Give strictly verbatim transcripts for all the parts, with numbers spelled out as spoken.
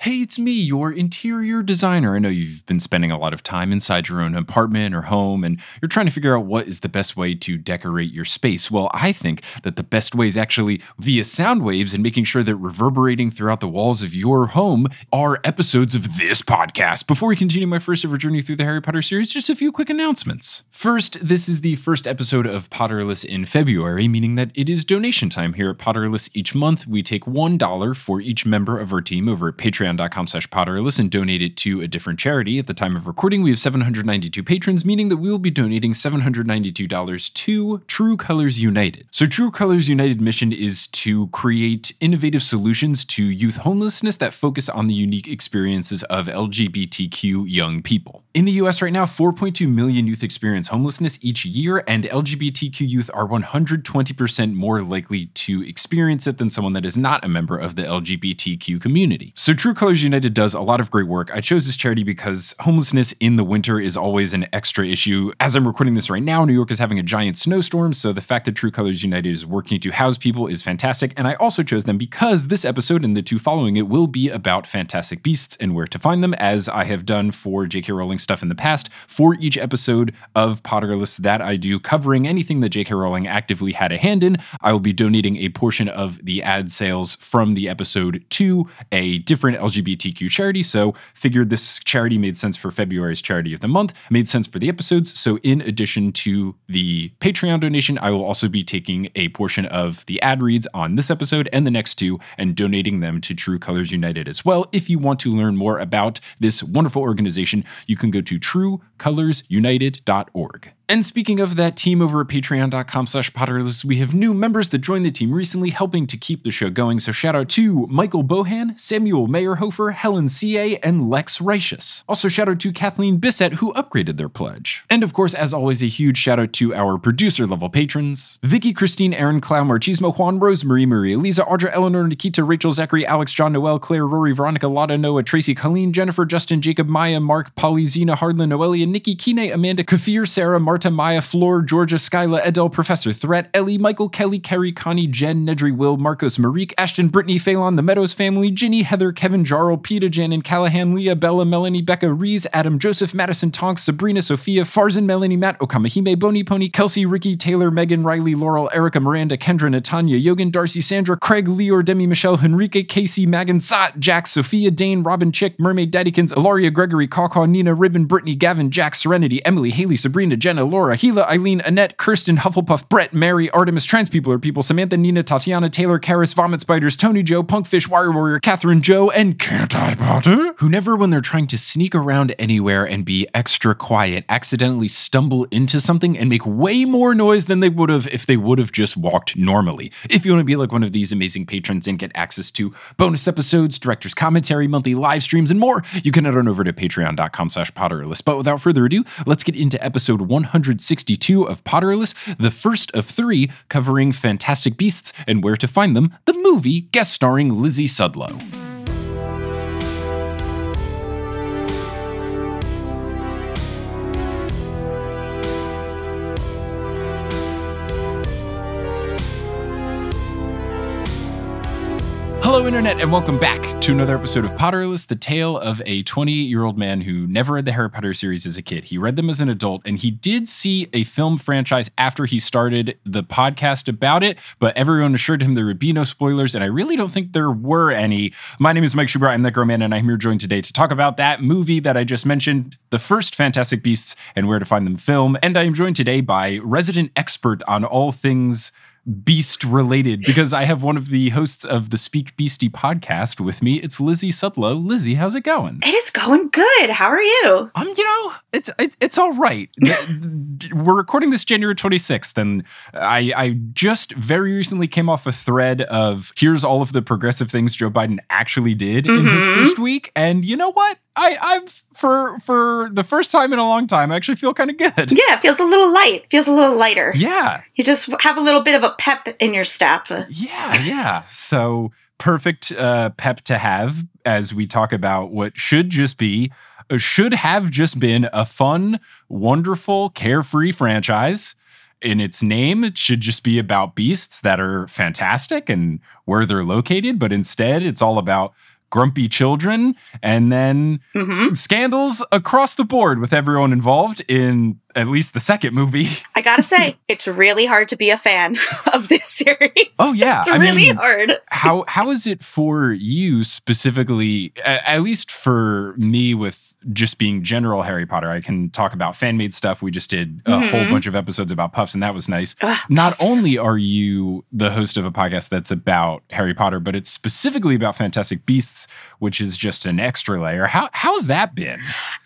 Hey, it's me, your interior designer. I know you've been spending a lot of time inside your own apartment or home, and you're trying to figure out what is the best way to decorate your space. Well, I think that the best way is actually via sound waves and making sure that reverberating throughout the walls of your home are episodes of this podcast. Before we continue my first ever journey through the Harry Potter series, just a few quick announcements. First, this is the first episode of Potterless in February, meaning that it is donation time here at Potterless. Each month, we take one dollar for each member of our team over at Patreon. Patreon.com slash Potterless and donate it to a different charity. At the time of recording, we have seven hundred ninety-two patrons, meaning that we will be donating seven hundred ninety-two dollars to True Colors United. So True Colors United mission is to create innovative solutions to youth homelessness that focus on the unique experiences of L G B T Q young people. In the U S right now, four point two million youth experience homelessness each year, and L G B T Q youth are one hundred twenty percent more likely to experience it than someone that is not a member of the L G B T Q community. So True Colors United does a lot of great work. I chose this charity because homelessness in the winter is always an extra issue. As I'm recording this right now, New York is having a giant snowstorm, so the fact that True Colors United is working to house people is fantastic, and I also chose them because this episode and the two following it will be about Fantastic Beasts and where to find them, as I have done for J K Rowling stuff in the past. For each episode of Potterless that I do covering anything that J K Rowling actively had a hand in, I will be donating a portion of the ad sales from the episode to a different L G B T Q charity, so figured this charity made sense for February's charity of the month, made sense for the episodes, so in addition to the Patreon donation, I will also be taking a portion of the ad reads on this episode and the next two and donating them to True Colors United as well. If you want to learn more about this wonderful organization, you can go to true colors united dot org. And speaking of that team over at patreon.com slash Potterless, we have new members that joined the team recently, helping to keep the show going. So shout out to Michael Bohan, Samuel Meyerhofer, Helen C A, and Lex Reichus. Also shout out to Kathleen Bissett, who upgraded their pledge. And of course, as always, a huge shout out to our producer level patrons: Vicky, Christine, Aaron, Clow, Marchismo, Juan, Rosemary, Maria, Lisa, Audra, Eleanor, Nikita, Rachel, Zachary, Alex, John, Noel, Claire, Rory, Veronica, Lotta, Noah, Tracy, Colleen, Jennifer, Justin, Jacob, Maya, Mark, Polly, Zena, Hardlin, Noelia, Nikki, Kine, Amanda, Kafir, Sarah, Marta, Maya, Floor, Georgia, Skyla, Edel, Professor Threat, Ellie, Michael, Kelly, Kerry, Connie, Jen, Nedry, Will, Marcos, Marique, Ashton, Brittany, Phelan, the Meadows family, Ginny, Heather, Kevin, Jarl, Peta, Jan, and Callahan, Leah, Bella, Melanie, Becca, Rees, Adam, Joseph, Madison, Tonks, Sabrina, Sophia, Farzan, Melanie, Matt, Okamahime, Boni, Pony, Kelsey, Ricky, Taylor, Megan, Riley, Laurel, Erica, Miranda, Kendra, Natanya, Yogan, Darcy, Sandra, Craig, Leor, Demi, Michelle, Henrique, Casey, Megan, Sat, Jack, Sophia, Dane, Robin, Chick, Mermaid, Daddykins, Ilaria, Gregory, Kawkaw, Nina, Ribbon, Brittany, Gavin, Jack, Serenity, Emily, Haley, Sabrina, Jenna, Laura, Gila, Eileen, Annette, Kirsten, Hufflepuff, Brett, Mary, Artemis, Trans People are People, Samantha, Nina, Tatiana, Taylor, Karis, Vomit Spiders, Tony, Joe, Punkfish, Wire Warrior, Catherine, Joe, and Can't I Potter? Who never, when they're trying to sneak around anywhere and be extra quiet, accidentally stumble into something and make way more noise than they would have if they would have just walked normally. If you want to be like one of these amazing patrons and get access to bonus episodes, director's commentary, monthly live streams, and more, you can head on over to patreon.com slash Potterless. But without further ado, let's get into episode one hundred sixty-two of Potterless, the first of three covering Fantastic Beasts and Where to Find Them, the movie guest starring Lizzie Sudlow. Hello, Internet, and welcome back to another episode of Potterless, the tale of a twenty-eight-year-old man who never read the Harry Potter series as a kid. He read them as an adult, and he did see a film franchise after he started the podcast about it, but everyone assured him there would be no spoilers, and I really don't think there were any. My name is Mike Schubert, I'm that grown man, and I'm here joined today to talk about that movie that I just mentioned, the first Fantastic Beasts and Where to Find Them film, and I am joined today by resident expert on all things Beast related, because I have one of the hosts of the Speak Beastie podcast with me. It's Lizzie Sudlow. Lizzie, how's it going? It is going good. How are you? Um, you know, it's it, it's all right. We're recording this January twenty-sixth, and I I just very recently came off a thread of here's all of the progressive things Joe Biden actually did mm-hmm. in his first week, and you know what? I, I've, for for the first time in a long time, I actually feel kind of good. Yeah, it feels a little light. Feels a little lighter. Yeah. You just have a little bit of a pep in your step. Yeah, yeah. So perfect uh, pep to have as we talk about what should just be, uh, should have just been a fun, wonderful, carefree franchise. In its name, it should just be about beasts that are fantastic and where they're located. But instead, it's all about grumpy children, and then hmm scandals across the board with everyone involved in at least the second movie. I gotta say, it's really hard to be a fan of this series. Oh, yeah. It's I really mean, hard. How how is it for you specifically, a- at least for me with just being general Harry Potter? I can talk about fan-made stuff. We just did a Mhm. whole bunch of episodes about Puffs, and that was nice. Ugh, Not Puffs. only are you the host of a podcast that's about Harry Potter, but it's specifically about Fantastic Beasts, which is just an extra layer. How how's that been?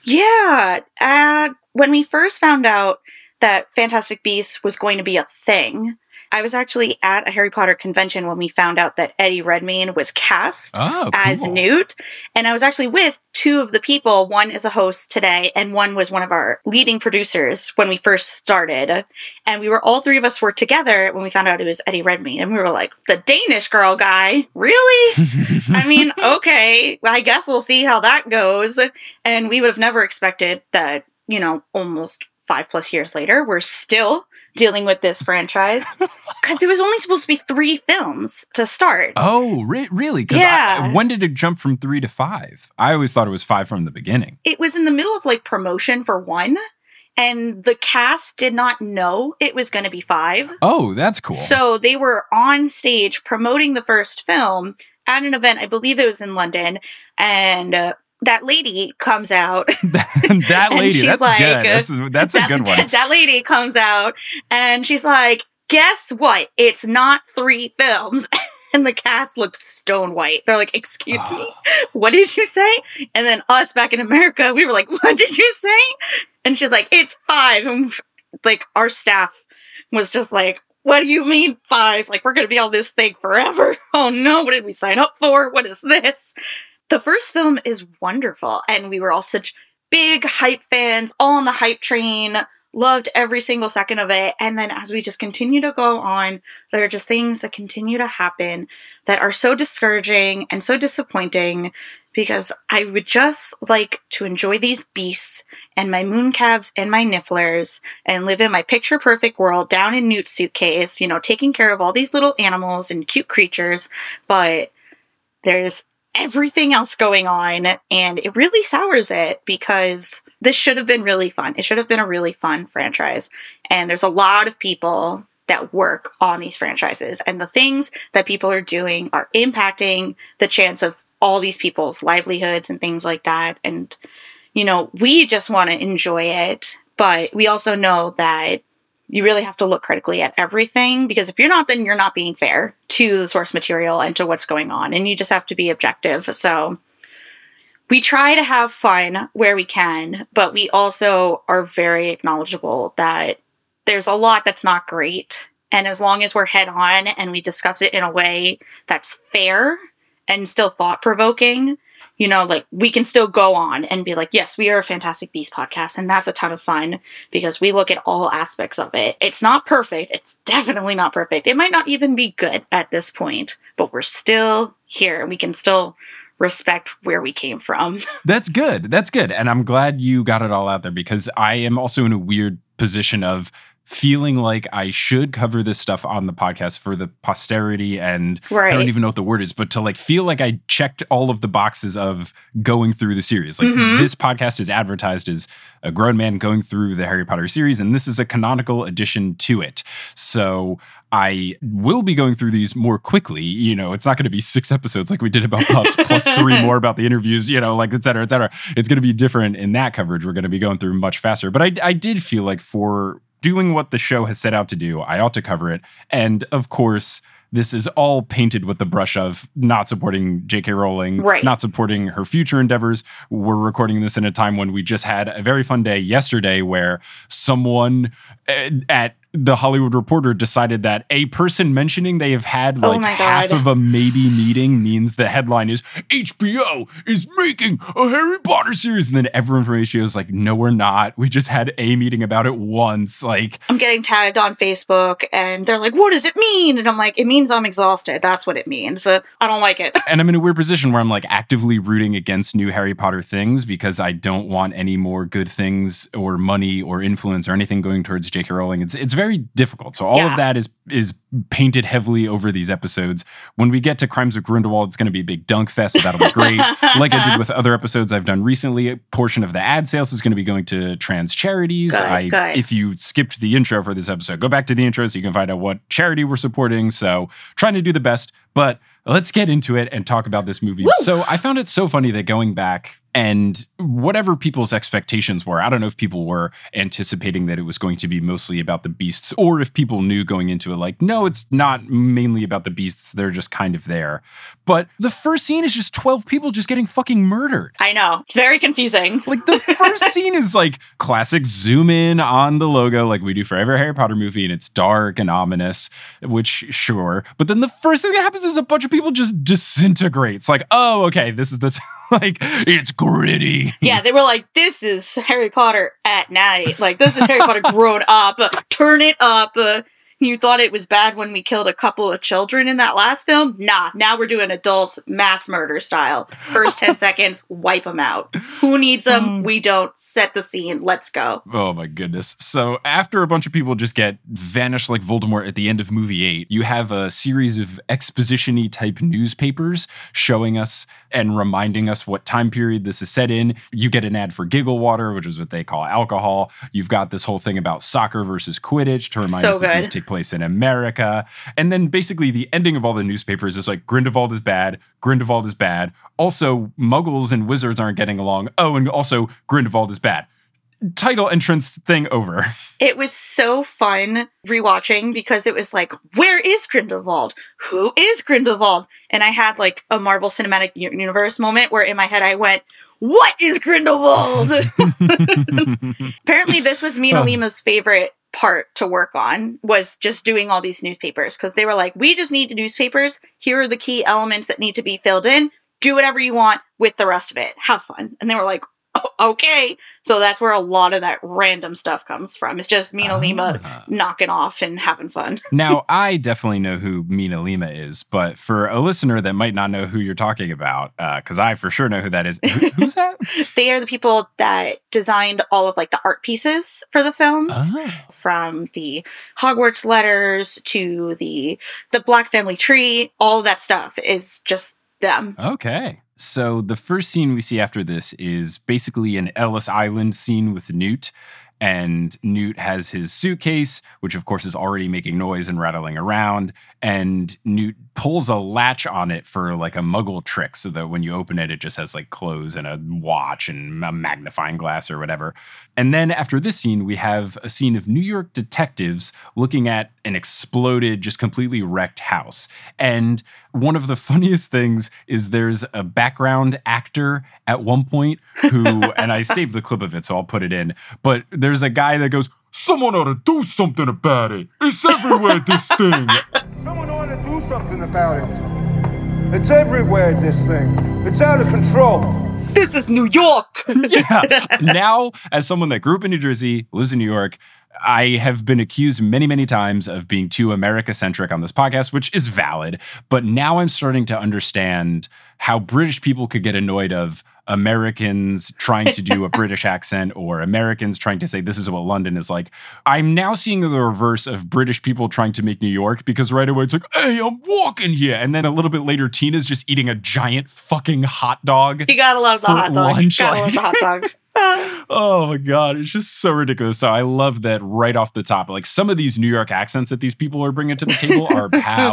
Yeah. Uh, when we first found out that Fantastic Beasts was going to be a thing, I was actually at a Harry Potter convention when we found out that Eddie Redmayne was cast Oh, as cool. Newt. And I was actually with two of the people. One is a host today, and one was one of our leading producers when we first started. And we were, all three of us were together when we found out it was Eddie Redmayne. And we were like, the Danish girl guy? Really? I mean, okay, I guess we'll see how that goes. And we would have never expected that, you know, almost five plus years later, we're still dealing with this franchise. Because it was only supposed to be three films to start. Oh, re- really? 'Cause Yeah. I, when did it jump from three to five? I always thought it was five from the beginning. It was in the middle of like promotion for one, and the cast did not know it was going to be five. Oh, that's cool. So they were on stage promoting the first film at an event. I believe it was in London, and uh, that lady comes out. that And lady, she's that's like, good. That's, that's that, a good one. That lady comes out, and she's like, guess what? It's not three films. And the cast looks stone white. They're like, excuse me, what did you say? And then us back in America, we were like, what did you say? And she's like, it's five. And like, our staff was just like, what do you mean five? Like, we're going to be on this thing forever. Oh no, what did we sign up for? What is this? The first film is wonderful. And we were all such big hype fans, all on the hype train. Loved every single second of it. And then as we just continue to go on, there are just things that continue to happen that are so discouraging and so disappointing, because I would just like to enjoy these beasts and my mooncalves and my nifflers and live in my picture perfect world down in Newt's suitcase, you know, taking care of all these little animals and cute creatures. But there's everything else going on, and it really sours it, because this should have been really fun. It should have been a really fun franchise, and there's a lot of people that work on these franchises, and the things that people are doing are impacting the chance of all these people's livelihoods and things like that. And, you know, we just want to enjoy it, but we also know that you really have to look critically at everything, because if you're not, then you're not being fair to the source material and to what's going on, and you just have to be objective. So we try to have fun where we can, but we also are very acknowledgeable that there's a lot that's not great. And as long as we're head on and we discuss it in a way that's fair and still thought-provoking, you know, like, we can still go on and be like, yes, we are a Fantastic Beasts podcast, and that's a ton of fun, because we look at all aspects of it. It's not perfect. It's definitely not perfect. It might not even be good at this point, but we're still here, and we can still respect where we came from. That's good. That's good. And I'm glad you got it all out there, because I am also in a weird position of feeling like I should cover this stuff on the podcast for the posterity, and Right. I don't even know what the word is, but to like feel like I checked all of the boxes of going through the series. Like, Mhm. this podcast is advertised as a grown man going through the Harry Potter series, and this is a canonical addition to it. So I will be going through these more quickly. You know, it's not going to be six episodes like we did about Puffs, plus three more about the interviews, you know, like et cetera, et cetera. It's going to be different in that coverage. We're going to be going through much faster. But I, I did feel like, for doing what the show has set out to do, I ought to cover it. And of course, this is all painted with the brush of not supporting J K Rowling, Right. not supporting her future endeavors. We're recording this in a time when we just had a very fun day yesterday where someone uh, at the Hollywood Reporter decided that a person mentioning they have had Oh like my half God. of a maybe meeting means the headline is H B O is making a Harry Potter series. And then everyone from H B O is like, no, we're not. We just had a meeting about it once. Like, I'm getting tagged on Facebook, and they're like, what does it mean? And I'm like, it means I'm exhausted. That's what it means. Uh, I don't like it. and I'm in a weird position where I'm like actively rooting against new Harry Potter things, because I don't want any more good things or money or influence or anything going towards J K Rowling. It's it's very difficult. So all Yeah. of that is is painted heavily over these episodes. When we get to Crimes of Grindelwald, it's going to be a big dunk fest. So that'll be great. Like I did with other episodes I've done recently, a portion of the ad sales is going to be going to trans charities. Good, I, good. If you skipped the intro for this episode, go back to the intro so you can find out what charity we're supporting. So trying to do the best, but let's get into it and talk about this movie. Woo! So I found it so funny that going back and whatever people's expectations were, I don't know if people were anticipating that it was going to be mostly about the beasts, or if people knew going into it, like, no, it's not mainly about the beasts. They're just kind of there. But the first scene is just twelve people just getting fucking murdered. I know. It's very confusing. Like the first scene is like classic zoom in on the logo like we do for every Harry Potter movie, and it's dark and ominous, which sure. But then the first thing that happens is a bunch of people just disintegrate. It's like, oh, okay, this is the t- like it's gritty. Yeah, they were like, this is Harry Potter at night. Like, this is Harry Potter grown up. Uh, turn it up. Uh, you thought it was bad when we killed a couple of children in that last film? Nah, now we're doing adults mass murder style. First ten seconds, wipe them out. Who needs them? We don't. Set the scene. Let's go. Oh my goodness. So after a bunch of people just get vanished like Voldemort at the end of movie eight, you have a series of exposition-y type newspapers showing us and reminding us what time period this is set in. You get an ad for Giggle Water, which is what they call alcohol. You've got this whole thing about soccer versus Quidditch to remind So us that good. these take place in America. And then basically the ending of all the newspapers is like Grindelwald is bad, Grindelwald is bad. Also, muggles and wizards aren't getting along. Oh, and also Grindelwald is bad. Title entrance thing over. It was so fun rewatching because it was like, where is Grindelwald? Who is Grindelwald? And I had like a Marvel Cinematic U- Universe moment where in my head I went, what is Grindelwald? Apparently this was Mina Lima's favorite part to work on, was just doing all these newspapers, because they were like, we just need newspapers. Here are the key elements that need to be filled in. Do whatever you want with the rest of it. Have fun. And they were like, oh, okay. So that's where a lot of that random stuff comes from. It's just Mina Lima Ah. knocking off and having fun. Now, I definitely know who Mina Lima is, but for a listener that might not know who you're talking about, because I for sure know who that is. Who, who's that? They are the people that designed all of like the art pieces for the films, Oh. from the Hogwarts letters to the the Black Family Tree. All of that stuff is just them. Okay. So the first scene we see after this is basically an Ellis Island scene with Newt. And Newt has his suitcase, which of course is already making noise and rattling around. And Newt pulls a latch on it for like a muggle trick so that when you open it, it just has like clothes and a watch and a magnifying glass or whatever. And then after this scene, we have a scene of New York detectives looking at an exploded, just completely wrecked house. And one of the funniest things is there's a background actor at one point who, and I saved the clip of it, so I'll put it in, but there's a guy that goes, someone ought to do something about it. It's everywhere, this thing. Someone ought to do something about it. It's everywhere, this thing. It's out of control. This is New York. Yeah. Now, as someone that grew up in New Jersey, lives in New York, I have been accused many, many times of being too America-centric on this podcast, which is valid. But now I'm starting to understand how British people could get annoyed of Americans trying to do a British accent or Americans trying to say this is what London is like. I'm now seeing the reverse of British people trying to make New York, because right away it's like, hey, I'm walking here. And then a little bit later, Tina's just eating a giant fucking hot dog. You gotta love the For hot dog. lunch, Gotta like- love the hot dog. Ah. Oh my God, it's just so ridiculous. So I love that right off the top. Like some of these New York accents that these people are bringing to the table are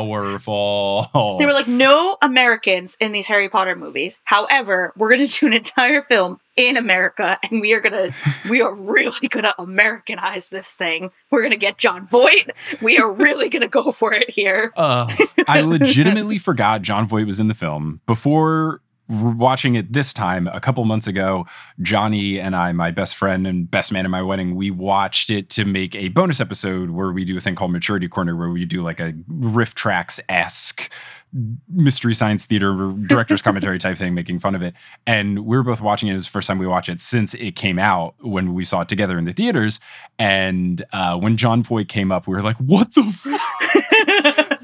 powerful. They were like, no Americans in these Harry Potter movies. However, we're going to do an entire film in America, and we are going to, we are really going to Americanize this thing. We're going to get John Voight. We are really going to go for it here. Uh, I legitimately forgot John Voight was in the film. Before watching it this time, a couple months ago, Johnny and I, my best friend and best man in my wedding, we watched it to make a bonus episode where we do a thing called Maturity Corner, where we do like a Riff Tracks-esque Mystery Science Theater director's commentary type thing, making fun of it. And we were both watching it. It was the first time we watched it since it came out, when we saw it together in the theaters. And uh, when John Voight came up, we were like, what the fuck?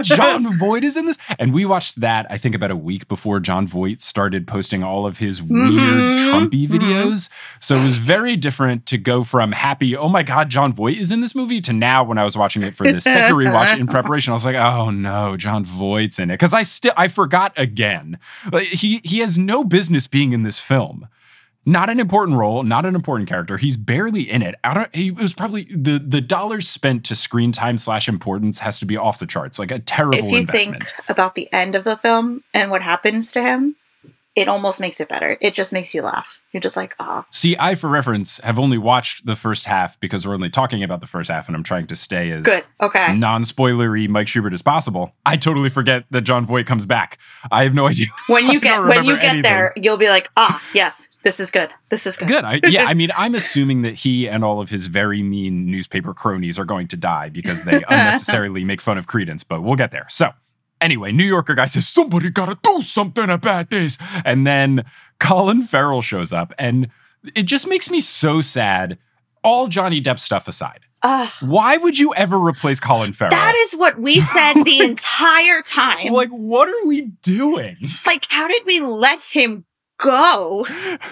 Jon Voight is in this? And we watched that, I think, about a week before Jon Voight started posting all of his weird Mhm. Trumpy Mhm. videos. So it was very different to go from happy, oh my God, Jon Voight is in this movie, to now when I was watching it for the second rewatch in preparation, I was like, oh no, Jon Voight's in it. Because I still, I forgot again. Like, he, he has no business being in this film. Not an important role, not an important character. He's barely in it. I don't. He was probably the the dollars spent to screen time slash importance has to be off the charts. Like a terrible If you investment. think about the end of the film and what happens to him, it almost makes it better. It just makes you laugh. You're just like, oh. See, I, for reference, have only watched the first half because we're only talking about the first half, and I'm trying to stay as Good. Okay. non-spoilery Mike Schubert as possible. I totally forget that Jon Voight comes back. I have no idea. When I you get don't when you remember get anything. there, you'll be like, ah, yes, this is good. This is good. Good. I, yeah, I mean, I'm assuming that he and all of his very mean newspaper cronies are going to die because they unnecessarily make fun of Credence, but we'll get there. So, anyway, New Yorker guy says, somebody gotta do something about this. And then Colin Farrell shows up, and it just makes me so sad. All Johnny Depp stuff aside. Ugh. Why would you ever replace Colin Farrell? That is what we said the entire time. Like, what are we doing? Like, how did we let him go?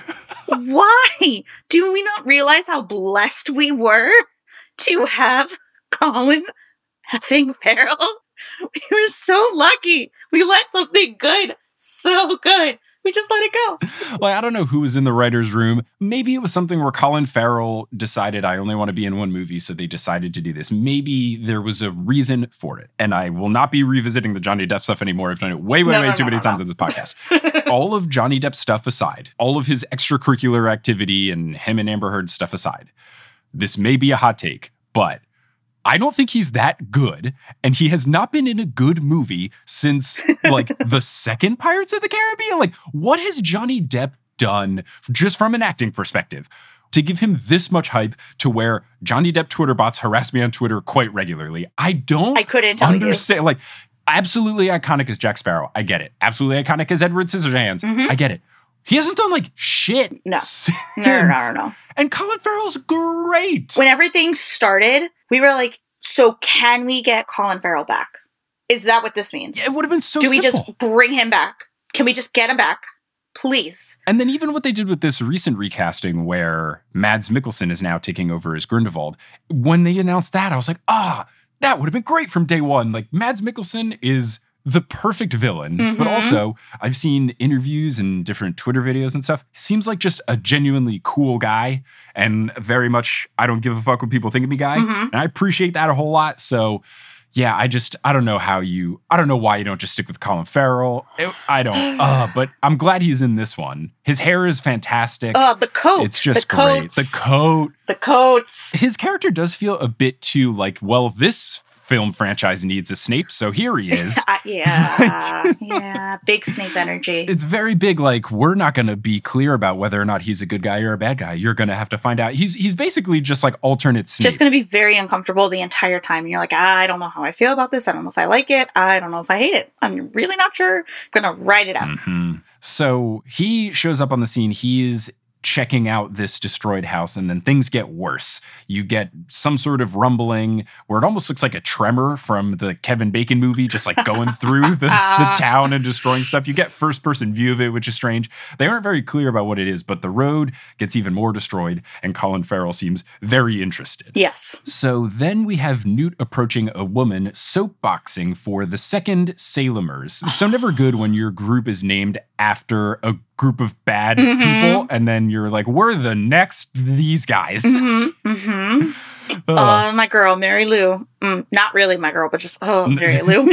Why? Do we not realize how blessed we were to have Colin effing Farrell? We were so lucky. We let something good, so good. We just let it go. Like, I don't know who was in the writer's room. Maybe it was something where Colin Farrell decided, I only want to be in one movie, so they decided to do this. Maybe there was a reason for it. And I will not be revisiting the Johnny Depp stuff anymore. I've done it way, way, No, way no, too no, many no, times no. in this podcast. All of Johnny Depp stuff aside, all of his extracurricular activity and him and Amber Heard stuff aside, this may be a hot take, but I don't think he's that good, and he has not been in a good movie since, like, the second Pirates of the Caribbean. Like, what has Johnny Depp done, just from an acting perspective, to give him this much hype to where Johnny Depp Twitter bots harass me on Twitter quite regularly? I don't I couldn't tell understand. Like, absolutely iconic as Jack Sparrow. I get it. Absolutely iconic as Edward Scissorhands. Mhm. I get it. He hasn't done, like, shit. No. since. you. No, no, no, no, no. And Colin Farrell's great. When everything started, we were like, so can we get Colin Farrell back? Is that what this means? It would have been so Do we simple. just bring him back? Can we just get him back? Please. And then even what they did with this recent recasting where Mads Mikkelsen is now taking over as Grindelwald, when they announced that, I was like, ah, that would have been great from day one. Like, Mads Mikkelsen is the perfect villain, Mhm. but also I've seen interviews and different Twitter videos and stuff. Seems like just a genuinely cool guy and very much I don't give a fuck what people think of me guy. Mhm. And I appreciate that a whole lot. So yeah, I just, I don't know how you, I don't know why you don't just stick with Colin Farrell. It- I don't, uh, but I'm glad he's in this one. His hair is fantastic. Oh, the coat. It's just the great. coats. The coat. The coats. His character does feel a bit too like, well, this film franchise needs a Snape, so here he is. Uh, yeah. yeah. Big Snape energy. It's very big, like, we're not going to be clear about whether or not he's a good guy or a bad guy. You're going to have to find out. He's he's basically just like alternate Snape. Just going to be very uncomfortable the entire time. And you're like, I don't know how I feel about this. I don't know if I like it. I don't know if I hate it. I'm really not sure. I'm going to write it out. Mhm. So he shows up on the scene. He's checking out this destroyed house, and then things get worse. You get some sort of rumbling where it almost looks like a tremor from the Kevin Bacon movie, just like going through the, the town and destroying stuff. You get first person view of it, which is strange. They aren't very clear about what it is, but the road gets even more destroyed, and Colin Farrell seems very interested. Yes. So then we have Newt approaching a woman soapboxing for the second Salemers. So never good when your group is named after a group of bad Mhm. people, and then you're like, we're the next these guys. Mm-hmm. Mm-hmm. Ugh. Uh, my girl, Mary Lou. Mm, not really my girl, but just, oh, Mary Lou.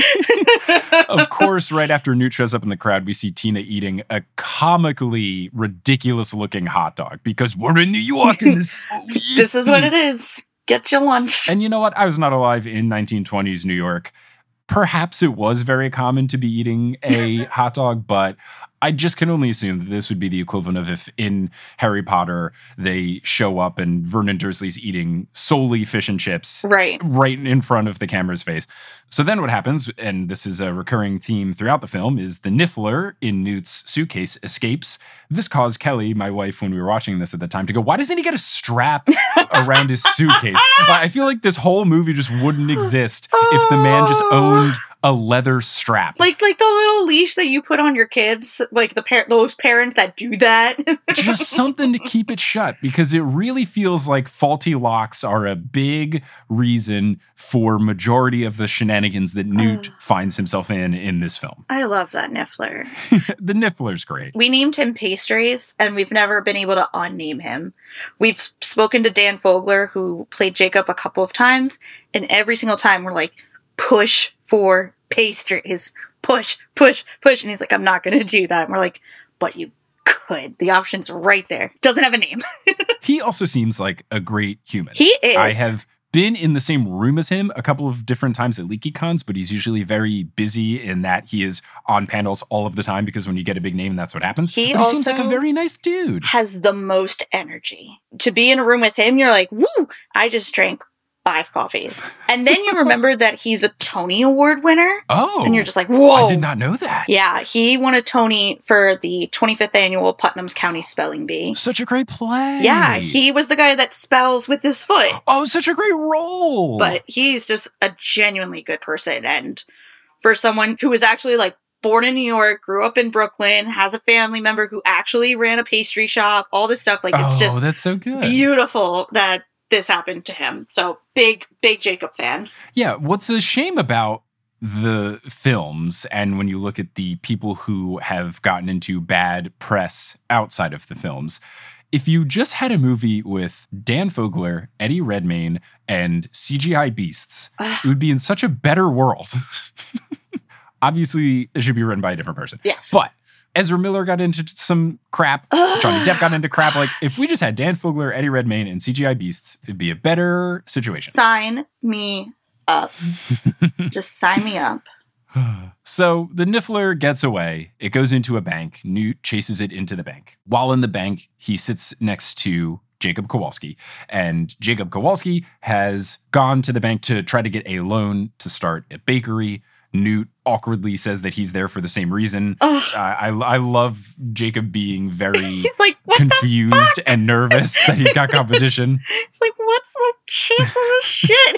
Of course, right after Newt shows up in the crowd, we see Tina eating a comically ridiculous looking hot dog because we're in New York and this, This is what it is. Get your lunch. And you know what? I was not alive in nineteen twenties New York. Perhaps it was very common to be eating a hot dog, but I just can only assume that this would be the equivalent of if in Harry Potter they show up and Vernon Dursley's eating solely fish and chips Right. right in front of the camera's face. So then what happens, and this is a recurring theme throughout the film, is the Niffler in Newt's suitcase escapes. This caused Kelly, my wife, when we were watching this at the time, to go, why doesn't he get a strap around his suitcase? I feel like this whole movie just wouldn't exist if the man just owned a leather strap. Like like the little leash that you put on your kids, like the par- those parents that do that. Just something to keep it shut, because it really feels like faulty locks are a big reason for majority of the shenanigans that Newt Oh. finds himself in in this film. I love that Niffler. The Niffler's great. We named him Pastries, and we've never been able to unname him. We've spoken to Dan Fogler, who played Jacob a couple of times, and every single time we're like, push for Pastries. Push, push, push. And he's like, I'm not going to do that. And we're like, but you could. The option's right there. Doesn't have a name. He also seems like a great human. He is. I have been in the same room as him a couple of different times at LeakyCons, but he's usually very busy in that he is on panels all of the time, because when you get a big name, that's what happens. He but he seems like a also- very nice dude. Has the most energy. To be in a room with him, you're like, woo, I just drank five coffees. And then you remember that he's a Tony Award winner. Oh. And you're just like, whoa. I did not know that. Yeah, he won a Tony for the twenty-fifth annual Putnam's County Spelling Bee. Such a great play. Yeah, he was the guy that spells with his foot. Oh, such a great role. But he's just a genuinely good person. And for someone who was actually like born in New York, grew up in Brooklyn, has a family member who actually ran a pastry shop, all this stuff, like it's oh, just that's so good. beautiful that this happened to him. So big, big Jacob fan. Yeah, what's a shame about the films, and when you look at the people who have gotten into bad press outside of the films, if you just had a movie with Dan Fogler, Eddie Redmayne, and C G I beasts, it would be in such a better world. Obviously, it should be written by a different person. Yes. But Ezra Miller got into some crap. Johnny Depp got into crap. Like, if we just had Dan Fogler, Eddie Redmayne, and C G I beasts, it'd be a better situation. Sign me up. Just sign me up. So the Niffler gets away. It goes into a bank. Newt chases it into the bank. While in the bank, he sits next to Jacob Kowalski. And Jacob Kowalski has gone to the bank to try to get a loan to start a bakery. Newt awkwardly says that he's there for the same reason. Ugh. Uh, I, I love Jacob being very He's like, what the confused fuck? and nervous that he's got competition. It's like, what's the chance of this shit?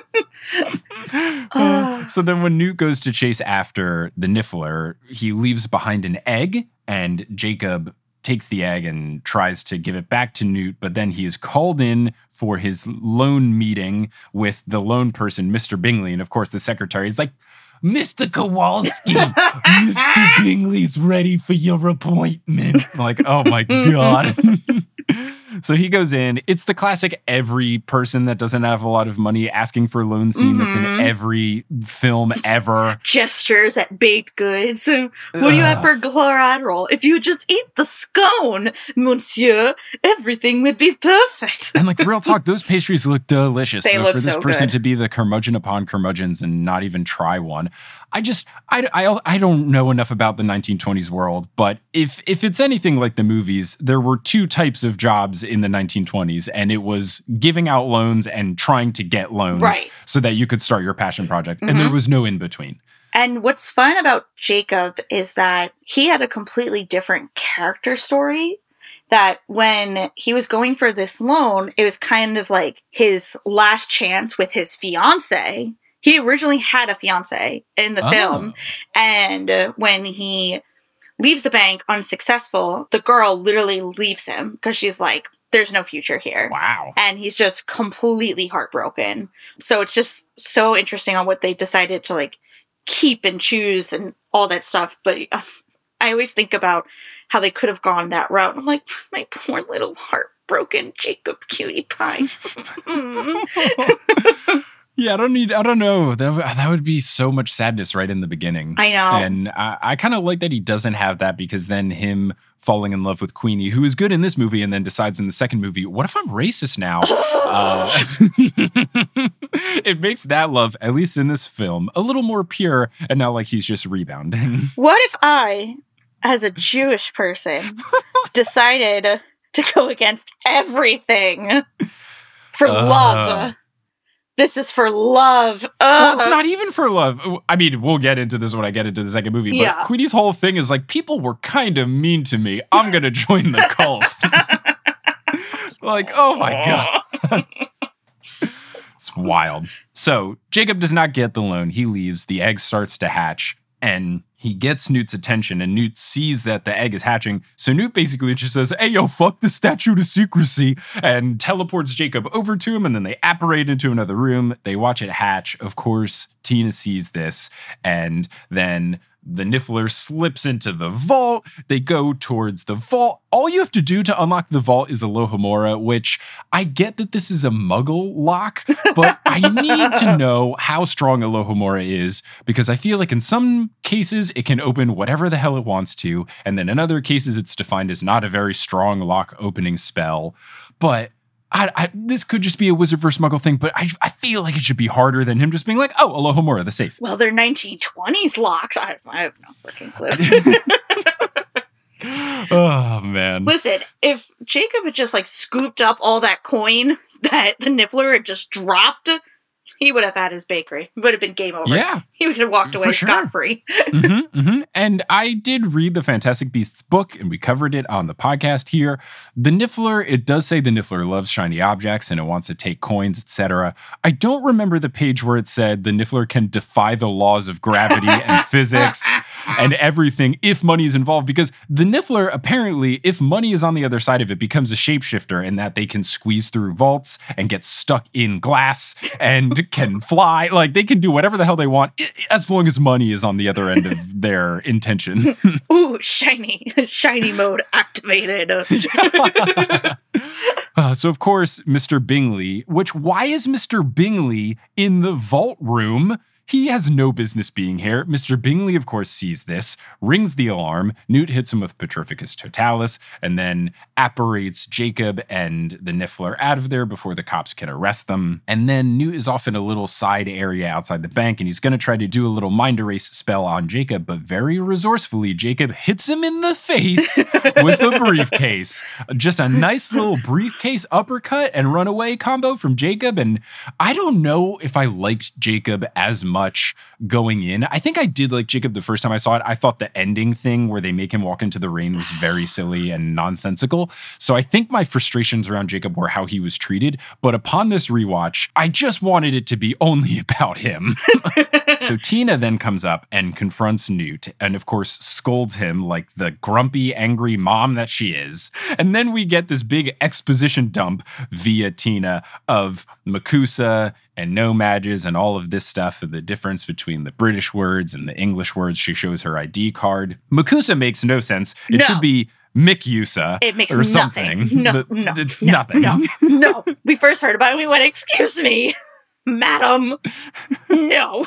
Uh, so then when Newt goes to chase after the Niffler, he leaves behind an egg, and Jacob takes the egg and tries to give it back to Newt, but then he is called in for his loan meeting with the loan person, Mister Bingley. And of course, the secretary is like, Mister Kowalski, Mister Bingley's ready for your appointment. Like, oh my God. So he goes in. It's the classic every person that doesn't have a lot of money asking for a loan scene that's in Mhm. every film ever. Gestures at baked goods. What do you have for collateral? If you just eat the scone, monsieur, everything would be perfect. And like, real talk, those pastries look delicious. They so look for this so person good. to be the curmudgeon upon curmudgeons and not even try one, I just, I, I, I don't know enough about the nineteen twenties world, but if if it's anything like the movies, there were two types of jobs in the nineteen twenties, and it was giving out loans and trying to get loans Right. so that you could start your passion project. And Mhm. there was no in between. And what's fun about Jacob is that he had a completely different character story. That when he was going for this loan, it was kind of like his last chance with his fiance. He originally had a fiance in the Oh. film. And uh, when he leaves the bank unsuccessful, the girl literally leaves him because she's like, there's no future here. Wow. And he's just completely heartbroken. So it's just so interesting on what they decided to like keep and choose and all that stuff. But uh, I always think about how they could have gone that route. I'm like, my poor little heartbroken Jacob Cutie Pie. Yeah, I don't need, I don't know. That, w- that would be so much sadness right in the beginning. I know. And I, I kind of like that he doesn't have that, because then him falling in love with Queenie, who is good in this movie and then decides in the second movie, what if I'm racist now? uh, it makes that love, at least in this film, a little more pure, and not like he's just rebounding. What if I, as a Jewish person, decided to go against everything for Uh. love? This is for love. Well, it's Ugh. not even for love. I mean, we'll get into this when I get into the second movie, but Yeah. Queenie's whole thing is like, people were kind of mean to me. I'm going to join the cult. Like, oh my God. It's Wild. So Jacob does not get the loan. He leaves. The egg starts to hatch, and he gets Newt's attention, and Newt sees that the egg is hatching. So Newt basically just says, hey, yo, fuck the statute of secrecy, and teleports Jacob over to him, and then they apparate into another room. They watch it hatch. Of course, Tina sees this, and then the Niffler slips into the vault. They go towards the vault. All you have to do to unlock the vault is Alohomora, which I get that this is a muggle lock, but I need to know how strong Alohomora is, because I feel like in some cases it can open whatever the hell it wants to, and then in other cases it's defined as not a very strong lock opening spell. But I, I, this could just be a wizard versus muggle thing, but I, I feel like it should be harder than him just being like, oh, Alohomora, the safe. Well, they're nineteen twenties locks. I, I have no freaking clue. Oh, man. Listen, if Jacob had just like scooped up all that coin that the Niffler had just dropped, he would have had his bakery. It would have been game over. Yeah. He would have walked away For sure. scot-free. mm-hmm, mm-hmm. And I did read the Fantastic Beasts book, and we covered it on the podcast here. The Niffler, it does say the Niffler loves shiny objects and it wants to take coins, et cetera. I don't remember the page where it said the Niffler can defy the laws of gravity and physics and everything if money is involved, because the Niffler, apparently, if money is on the other side of it, becomes a shapeshifter in that they can squeeze through vaults and get stuck in glass and can fly. Like, they can do whatever the hell they want as long as money is on the other end of their intention. Ooh, shiny. Shiny mode activated. uh, so, of course, Mister Bingley, which, why is Mister Bingley in the vault room? He has no business being here. Mister Bingley, of course, sees this, rings the alarm. Newt hits him with Petrificus Totalis, and then apparates Jacob and the Niffler out of there before the cops can arrest them. And then Newt is off in a little side area outside the bank, and he's going to try to do a little mind erase spell on Jacob, but very resourcefully, Jacob hits him in the face with a briefcase. Just a nice little briefcase uppercut and runaway combo from Jacob. And I don't know if I liked Jacob as much much going in. I think I did like Jacob the first time I saw it. I thought the ending thing where they make him walk into the rain was very silly and nonsensical. So I think my frustrations around Jacob were how he was treated. But upon this rewatch, I just wanted it to be only about him. So Tina then comes up and confronts Newt and, of course, scolds him like the grumpy, angry mom that she is. And then we get this big exposition dump via Tina of Makusa and no madges and all of this stuff, and the difference between the British words and the English words. She shows her I D card. Makusa makes no sense. It No. should be Mikyusa It makes or something. nothing. No, The- no, it's no, nothing. No, no. We first heard about it. We went, excuse me, madam. No.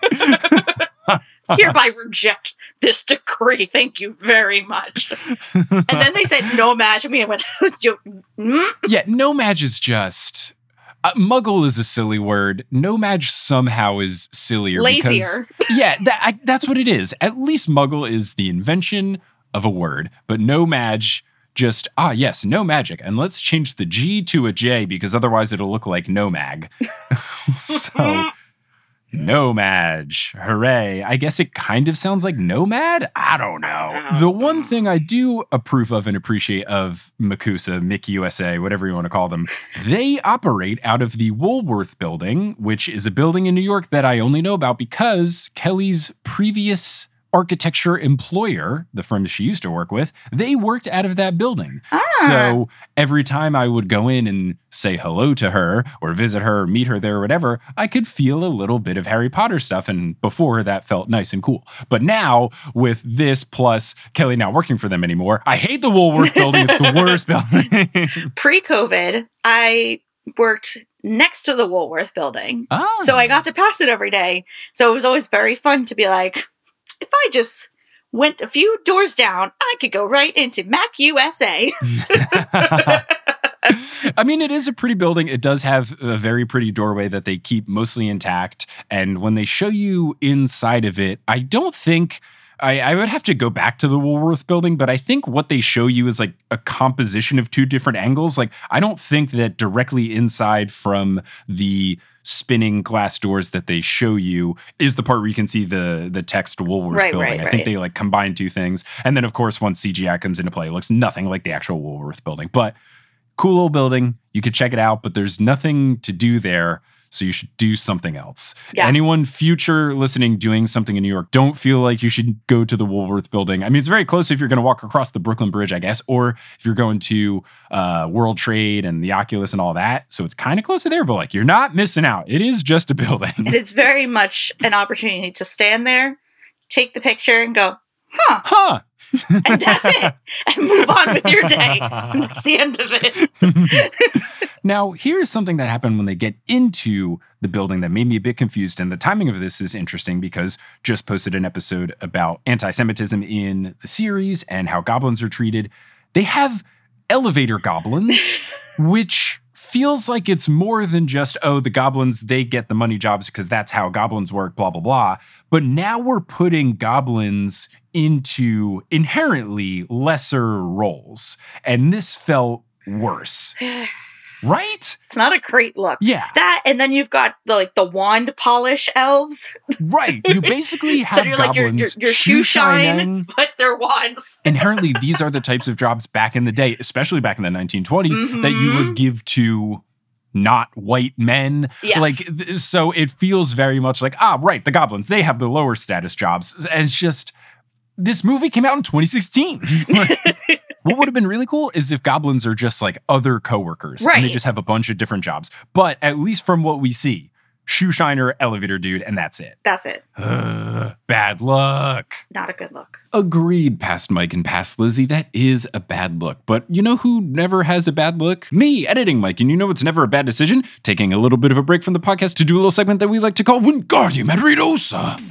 Hereby reject this decree. Thank you very much. And then they said no match. I mean, I went, you, mm? Yeah, no madge is just... Uh, muggle is a silly word. No madge somehow is sillier. Lazier. Because, yeah, that, I, that's what it is. At least muggle is the invention of a word. But no madge just, ah, yes, no magic. And let's change the G to a J because otherwise it'll look like no mag. So... No madge. Hooray. I guess it kind of sounds like nomad? I don't know. The one thing I do approve of and appreciate of Makusa, Mickey U S A, whatever you want to call them, they operate out of the Woolworth building, which is a building in New York that I only know about because Kelly's previous architecture employer, the firm she used to work with, they worked out of that building. Ah. So every time I would go in and say hello to her or visit her or meet her there or whatever, I could feel a little bit of Harry Potter stuff. And before that felt nice and cool. But now with this plus Kelly not working for them anymore, I hate the Woolworth building. It's the worst building. Pre-COVID, I worked next to the Woolworth building. Oh. So I got to pass it every day. So it was always very fun to be like, if I just went a few doors down, I could go right into Mac U S A. I mean, it is a pretty building. It does have a very pretty doorway that they keep mostly intact. And when they show you inside of it, I don't think... I, I would have to go back to the Woolworth building, but I think what they show you is like a composition of two different angles. Like, I don't think that directly inside from the spinning glass doors that they show you is the part where you can see the the text Woolworth Right, building. right, I right. think they like combine two things. And then, of course, once C G I comes into play, it looks nothing like the actual Woolworth building. But cool old building. You could check it out, but there's nothing to do there. so you should do something else. Yeah. Anyone future listening doing something in New York, don't feel like you should go to the Woolworth building. I mean, it's very close if you're going to walk across the Brooklyn Bridge, I guess, or if you're going to uh, World Trade and the Oculus and all that. So it's kind of close to there, but like you're not missing out. It is just a building. And it's very much an opportunity to stand there, take the picture, and go, huh. Huh. And that's it. And move on with your day. And that's the end of it. Now, here's something that happened when they get into the building that made me a bit confused. And the timing of this is interesting because just posted an episode about anti-Semitism in the series and how goblins are treated. They have elevator goblins, which feels like it's more than just, oh, the goblins, they get the money jobs because that's how goblins work, blah, blah, blah. But now we're putting goblins into inherently lesser roles. And this felt worse. Right? It's not a great look. Yeah. That, and then you've got the like the wand polish elves. Right. You basically have you're goblins like your, your, your shoe shine, but they're wands. Inherently, these are the types of jobs back in the day, especially back in the nineteen twenties, mm-hmm. that you would give to not white men. Yes. Like, so it feels very much like, ah, right, the goblins, they have the lower status jobs. And it's just, this movie came out in twenty sixteen. What would have been really cool is if goblins are just like other coworkers right. and they just have a bunch of different jobs. But at least from what we see, shoe shiner, elevator dude, and that's it. That's it. Uh, bad luck. Not a good look. Agreed, past Mike and past Lizzie. That is a bad look. But you know who never has a bad look? Me, editing Mike. And you know it's never a bad decision? Taking a little bit of a break from the podcast to do a little segment that we like to call Wingardium Adridosa.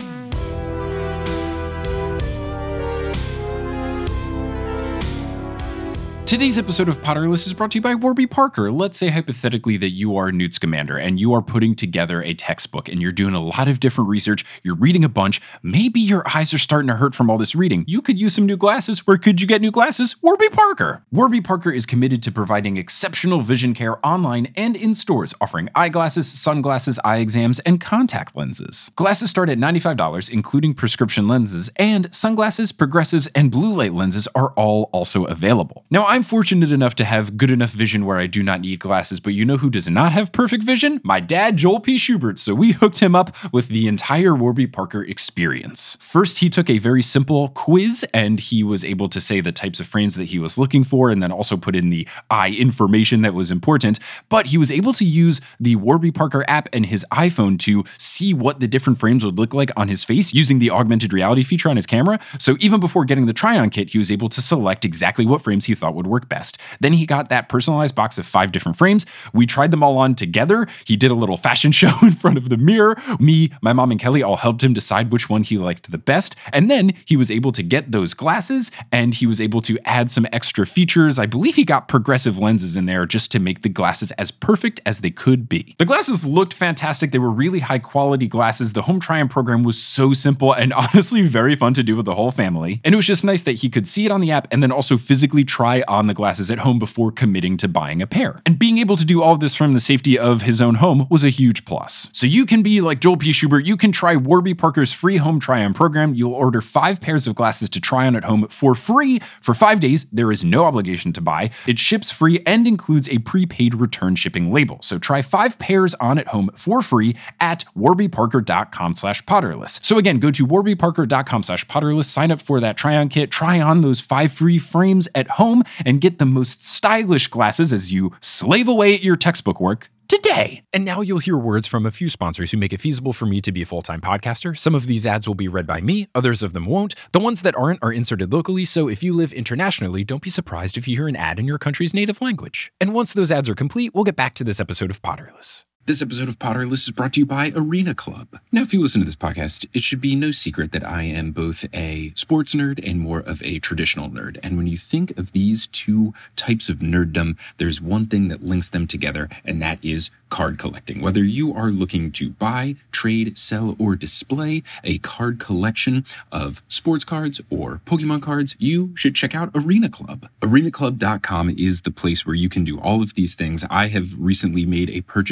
Today's episode of Potterless is brought to you by Warby Parker. Let's say hypothetically that you are Newt Scamander and you are putting together a textbook and you're doing a lot of different research, you're reading a bunch, maybe your eyes are starting to hurt from all this reading. You could use some new glasses. Where could you get new glasses? Warby Parker. Warby Parker is committed to providing exceptional vision care online and in stores, offering eyeglasses, sunglasses, eye exams, and contact lenses. Glasses start at ninety-five dollars, including prescription lenses, and sunglasses, progressives, and blue light lenses are all also available. Now, I'm fortunate enough to have good enough vision where I do not need glasses, but you know who does not have perfect vision? My dad, Joel P. Schubert. So we hooked him up with the entire Warby Parker experience. First, he took a very simple quiz and he was able to say the types of frames that he was looking for and then also put in the eye information that was important. But he was able to use the Warby Parker app and his iPhone to see what the different frames would look like on his face using the augmented reality feature on his camera. So even before getting the try-on kit, he was able to select exactly what frames he thought would work best. Then he got that personalized box of five different frames. We tried them all on together. He did a little fashion show in front of the mirror. Me, my mom, and Kelly all helped him decide which one he liked the best. And then he was able to get those glasses and he was able to add some extra features. I believe he got progressive lenses in there just to make the glasses as perfect as they could be. The glasses looked fantastic. They were really high quality glasses. The home try-on program was so simple and honestly very fun to do with the whole family. And it was just nice that he could see it on the app and then also physically try on the glasses at home before committing to buying a pair. And being able to do all of this from the safety of his own home was a huge plus. So you can be like Joel P. Schubert, you can try Warby Parker's free home try-on program. You'll order five pairs of glasses to try on at home for free for five days. There is no obligation to buy. It ships free and includes a prepaid return shipping label. So try five pairs on at home for free at warbyparker.com slash potterless. So again, go to warbyparker.com slash potterless, sign up for that try-on kit, try on those five free frames at home, and get the most stylish glasses as you slave away at your textbook work today. And now you'll hear words from a few sponsors who make it feasible for me to be a full-time podcaster. Some of these ads will be read by me, others of them won't. The ones that aren't are inserted locally, so if you live internationally, don't be surprised if you hear an ad in your country's native language. And once those ads are complete, we'll get back to this episode of Potterless. This episode of Potterless is brought to you by Arena Club. Now, if you listen to this podcast, it should be no secret that I am both a sports nerd and more of a traditional nerd. And when you think of these two types of nerddom, there's one thing that links them together, and that is card collecting. Whether you are looking to buy, trade, sell, or display a card collection of sports cards or Pokemon cards, you should check out Arena Club. arena club dot com is the place where you can do all of these things. I have recently made a purchase on the market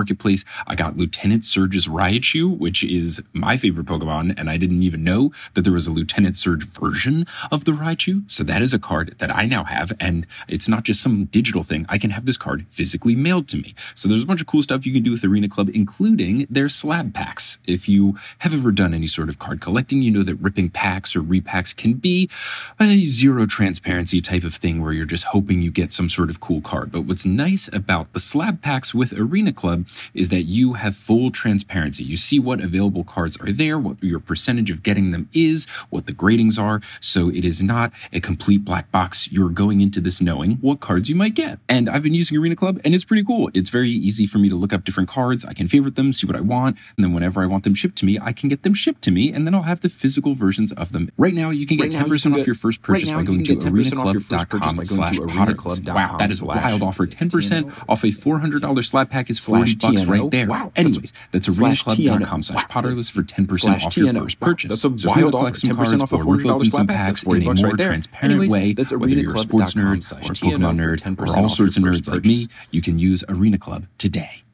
marketplace. I got Lieutenant Surge's Raichu, which is my favorite Pokemon, and I didn't even know that there was a Lieutenant Surge version of the Raichu. So that is a card that I now have, and it's not just some digital thing. I can have this card physically mailed to me. So there's a bunch of cool stuff you can do with Arena Club, including their slab packs. If you have ever done any sort of card collecting, you know that ripping packs or repacks can be a zero transparency type of thing where you're just hoping you get some sort of cool card. But what's nice about the slab packs with Arena Club is that you have full transparency. You see what available cards are there, what your percentage of getting them is, what the gradings are. So it is not a complete black box. You're going into this knowing what cards you might get. And I've been using Arena Club, and it's pretty cool. It's very easy for me to look up different cards. I can favorite them, see what I want, and then whenever I want them shipped to me, I can get them shipped to me, and then I'll have the physical versions of them. Right now, you can get right ten percent off your first purchase right by going to arena club dot com slash potterless. Wow, that is a wild offer. ten percent off a four hundred dollars slab pack is forty bucks right there. Wow. Anyways, that's arena club dot com slash potterless for ten percent off your first purchase. That's a so wild offer. ten percent off a forty dollars slab pack. That's forty bucks right there. Transparent Anyways, way, that's whether you're a sports nerd or a Pokemon nerd or all sorts of nerds like me, you can use Arena Club today.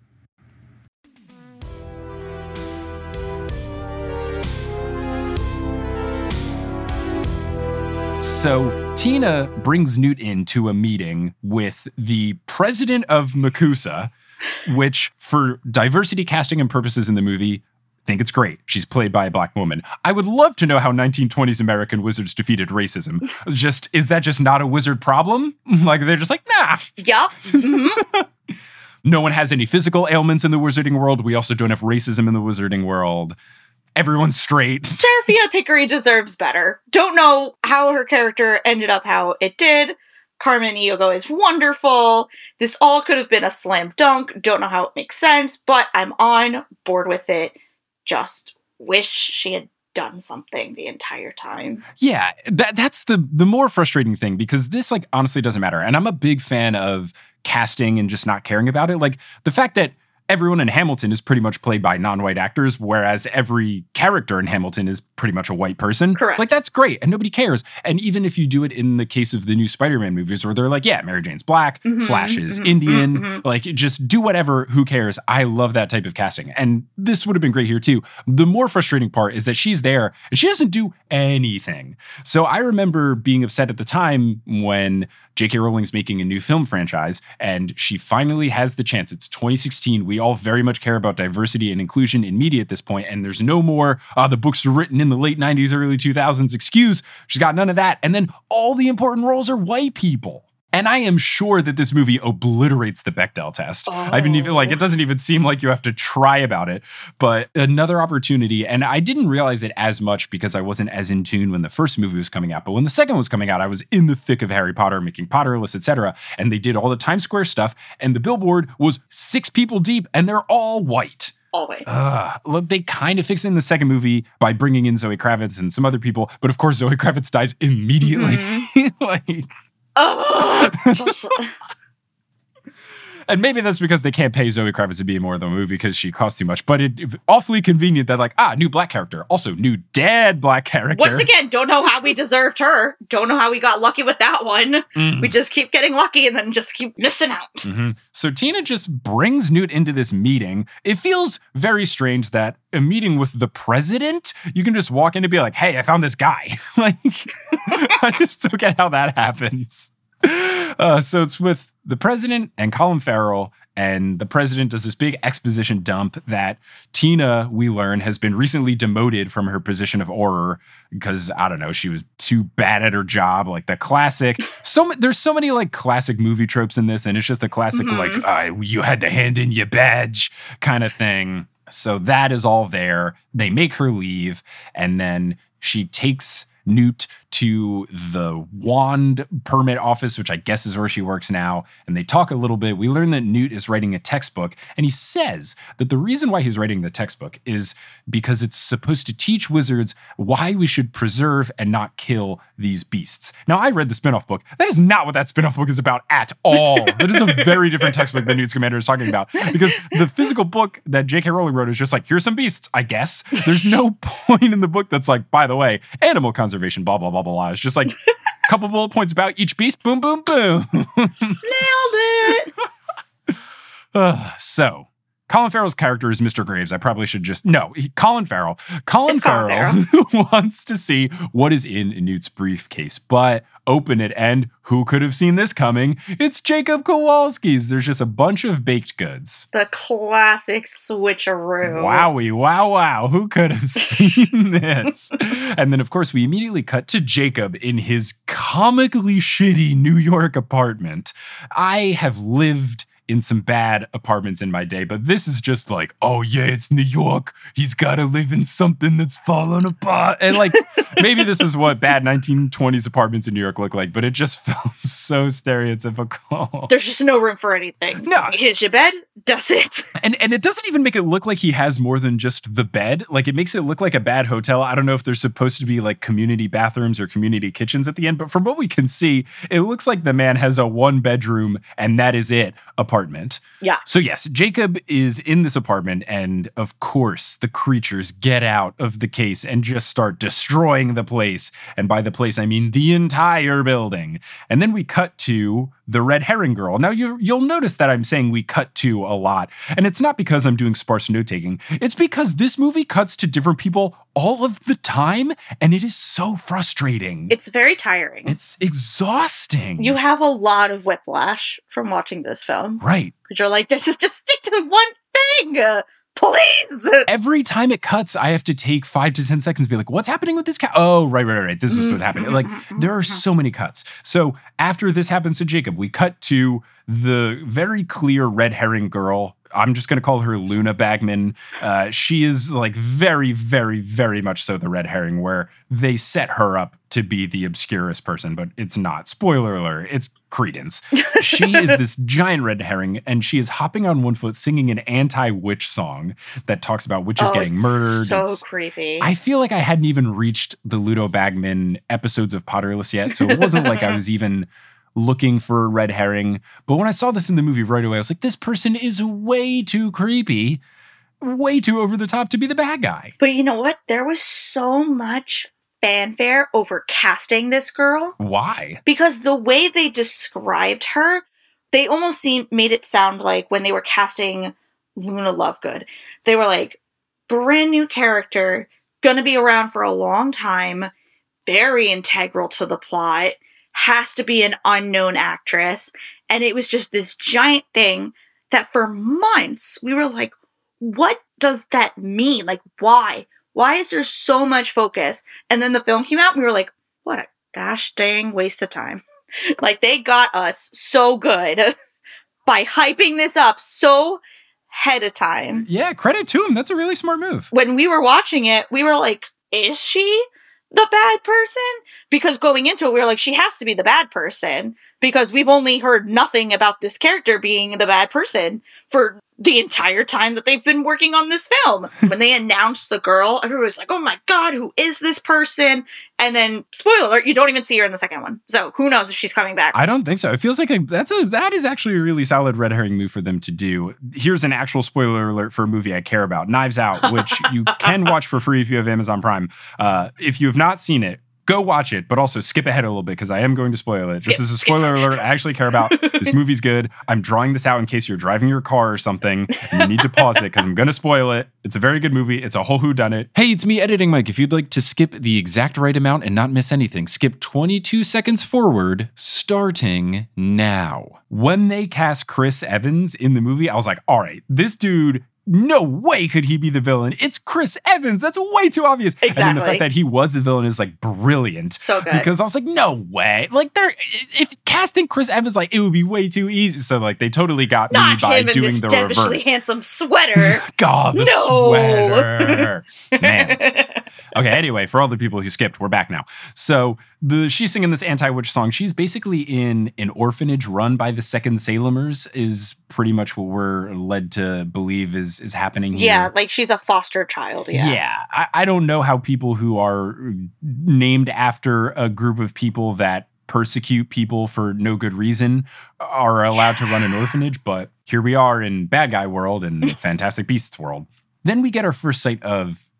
So Tina brings Newt into a meeting with the president of Makusa, which for diversity casting and purposes in the movie, think it's great. She's played by a black woman. I would love to know how nineteen twenties American wizards defeated racism. Just, is that just not a wizard problem? Like, they're just like, nah. Yup. Mm-hmm. No one has any physical ailments in the wizarding world. We also don't have racism in the wizarding world. Everyone's straight. Seraphina Pickery deserves better. Don't know how her character ended up how it did. Carmen Eogo is wonderful. This all could have been a slam dunk. Don't know how it makes sense, but I'm on board with it. Just wish she had done something the entire time. Yeah, that that's the the more frustrating thing, because this, like, honestly doesn't matter. And I'm a big fan of casting and just not caring about it. Like, the fact that everyone in Hamilton is pretty much played by non-white actors, whereas every character in Hamilton is pretty much a white person. Correct. Like, that's great, and nobody cares. And even if you do it in the case of the new Spider-Man movies, where they're like, yeah, Mary Jane's black, mm-hmm, Flash is mm-hmm, Indian, mm-hmm. like, just do whatever, who cares? I love that type of casting. And this would have been great here too. The more frustrating part is that she's there, and she doesn't do anything. So I remember being upset at the time when J K Rowling's making a new film franchise, and she finally has the chance. It's twenty sixteen. We all very much care about diversity and inclusion in media at this point, and there's no more, uh, the books were written in the late nineties, early two thousands excuse. She's got none of that. And then all the important roles are white people. And I am sure that this movie obliterates the Bechdel test. Oh. I mean, even like, it doesn't even seem like you have to try about it, but another opportunity. And I didn't realize it as much because I wasn't as in tune when the first movie was coming out. But when the second was coming out, I was in the thick of Harry Potter, making Potterless, et cetera. And they did all the Times Square stuff. And the billboard was six people deep, and they're all white. Always. Uh, look, they kind of fix it in the second movie by bringing in Zoe Kravitz and some other people. But of course, Zoe Kravitz dies immediately. Mm-hmm. like... Oh, just... And maybe that's because they can't pay Zoe Kravitz to be in more of the movie because she costs too much. But it, it awfully convenient that, like, ah, new black character. Also, new dad black character. Once again, don't know how we deserved her. Don't know how we got lucky with that one. Mm. We just keep getting lucky and then just keep missing out. Mm-hmm. So Tina just brings Newt into this meeting. It feels very strange that a meeting with the president, you can just walk in and be like, hey, I found this guy. Like, I just don't get how that happens. Uh, so it's with the president and Colin Farrell, and the president does this big exposition dump that Tina, we learn, has been recently demoted from her position of Auror because, I don't know, she was too bad at her job, like the classic. So there's so many like classic movie tropes in this, and it's just the classic Mm-hmm. like, uh, you had to hand in your badge kind of thing. So that is all there. They make her leave, and then she takes Newt to the wand permit office, which I guess is where she works now. And they talk a little bit. We learn that Newt is writing a textbook, and he says that the reason why he's writing the textbook is because it's supposed to teach wizards why we should preserve and not kill these beasts. Now, I read the spinoff book. That is not what that spinoff book is about at all. That is a very different textbook than Newt Scamander is talking about, because the physical book that J K Rowling wrote is just like, here's some beasts, I guess. There's no point in the book that's like, by the way, animal conservation, blah, blah, blah, blah, blah. It's just like a couple bullet points about each beast. Boom, boom, boom. Nailed it. uh, so Colin Farrell's character is Mister Graves. I probably should just, no, he, Colin Farrell. Colin It's Colin Farrell wants to see what is in Newt's briefcase, but open it and who could have seen this coming? It's Jacob Kowalski's. There's just a bunch of baked goods. The classic switcheroo. Wowie, wow, wow. Who could have seen this? And then, of course, we immediately cut to Jacob in his comically shitty New York apartment. I have lived in some bad apartments in my day, but this is just like, oh yeah, it's New York. He's got to live in something that's falling apart. And like, maybe this is what bad nineteen twenties apartments in New York look like, but it just felt so stereotypical. There's just no room for anything. No. Here's your bed. That's it. And and it doesn't even make it look like he has more than just the bed. Like, it makes it look like a bad hotel. I don't know if there's supposed to be like community bathrooms or community kitchens at the end, but from what we can see, it looks like the man has a one bedroom and that is it apartment. Yeah. So yes, Jacob is in this apartment, and of course the creatures get out of the case and just start destroying the place. And by the place, I mean the entire building. And then we cut to the red herring girl. Now you, you'll notice that I'm saying we cut to a lot. And it's not because I'm doing sparse note taking. It's because this movie cuts to different people all of the time. And it is so frustrating. It's very tiring. It's exhausting. You have a lot of whiplash from watching this film. Right. Because you're like, just, just stick to the one thing, uh, please. Every time it cuts, I have to take five to ten seconds to be like, what's happening with this cat? Oh, right, right, right. This is what's happening. Like, there are so many cuts. So after this happens to Jacob, we cut to the very clear red herring girl. I'm just going to call her Luna Bagman. Uh, she is like very, very, very much so the red herring, where they set her up to be the obscurest person, but it's not. Spoiler alert, it's Credence. She is this giant red herring, and she is hopping on one foot singing an anti-witch song that talks about witches oh, getting it's murdered. So it's, creepy. I feel like I hadn't even reached the Ludo Bagman episodes of Potterless yet, so it wasn't like I was even looking for a red herring. But when I saw this in the movie right away, I was like, this person is way too creepy, way too over the top to be the bad guy. But you know what? There was so much fanfare over casting this girl. Why? Because the way they described her, they almost seemed, made it sound like when they were casting Luna Lovegood, they were like, brand new character, gonna be around for a long time, very integral to the plot, has to be an unknown actress. And it was just this giant thing that for months we were like, what does that mean? Like, why? Why is there so much focus? And then the film came out and we were like, what a gosh dang waste of time. Like, they got us so good by hyping this up so ahead of time. Yeah, credit to him. That's a really smart move. When we were watching it, we were like, is she the bad person? Because going into it, we were like, she has to be the bad person, because we've only heard nothing about this character being the bad person for the entire time that they've been working on this film. When they announced the girl, everybody was like, oh my god, who is this person? And then, spoiler alert, you don't even see her in the second one. So who knows if she's coming back. I don't think so. It feels like a, that's a that is actually a really solid red herring move for them to do. Here's an actual spoiler alert for a movie I care about, Knives Out, which you can watch for free if you have Amazon Prime. Uh, if you have not seen it, go watch it, but also skip ahead a little bit because I am going to spoil it. Skip, this is a spoiler skip. alert I actually care about. This movie's good. I'm drawing this out in case you're driving your car or something and you need to pause it because I'm going to spoil it. It's a very good movie. It's a whole whodunit. Hey, it's me, Editing Mike. If you'd like to skip the exact right amount and not miss anything, skip twenty-two seconds forward, starting now. When they cast Chris Evans in the movie, I was like, all right, this dude, no way could he be the villain. It's Chris Evans. That's way too obvious. Exactly. And then the fact that he was the villain is like brilliant. So good. Because I was like, no way. Like, they're if casting Chris Evans, like, it would be way too easy. So like they totally got me Not by him in doing this the devilishly reverse. handsome sweater. God, the No. sweater. Man. Okay, anyway, for all the people who skipped, we're back now. So the she's singing this anti-witch song. She's basically in an orphanage run by the Second Salemers, is pretty much what we're led to believe is, is happening here. Yeah, like she's a foster child. Yeah. Yeah. I, I don't know how people who are named after a group of people that persecute people for no good reason are allowed to run an orphanage, but here we are in Bad Guy world and Fantastic Beasts world. Then we get our first sight of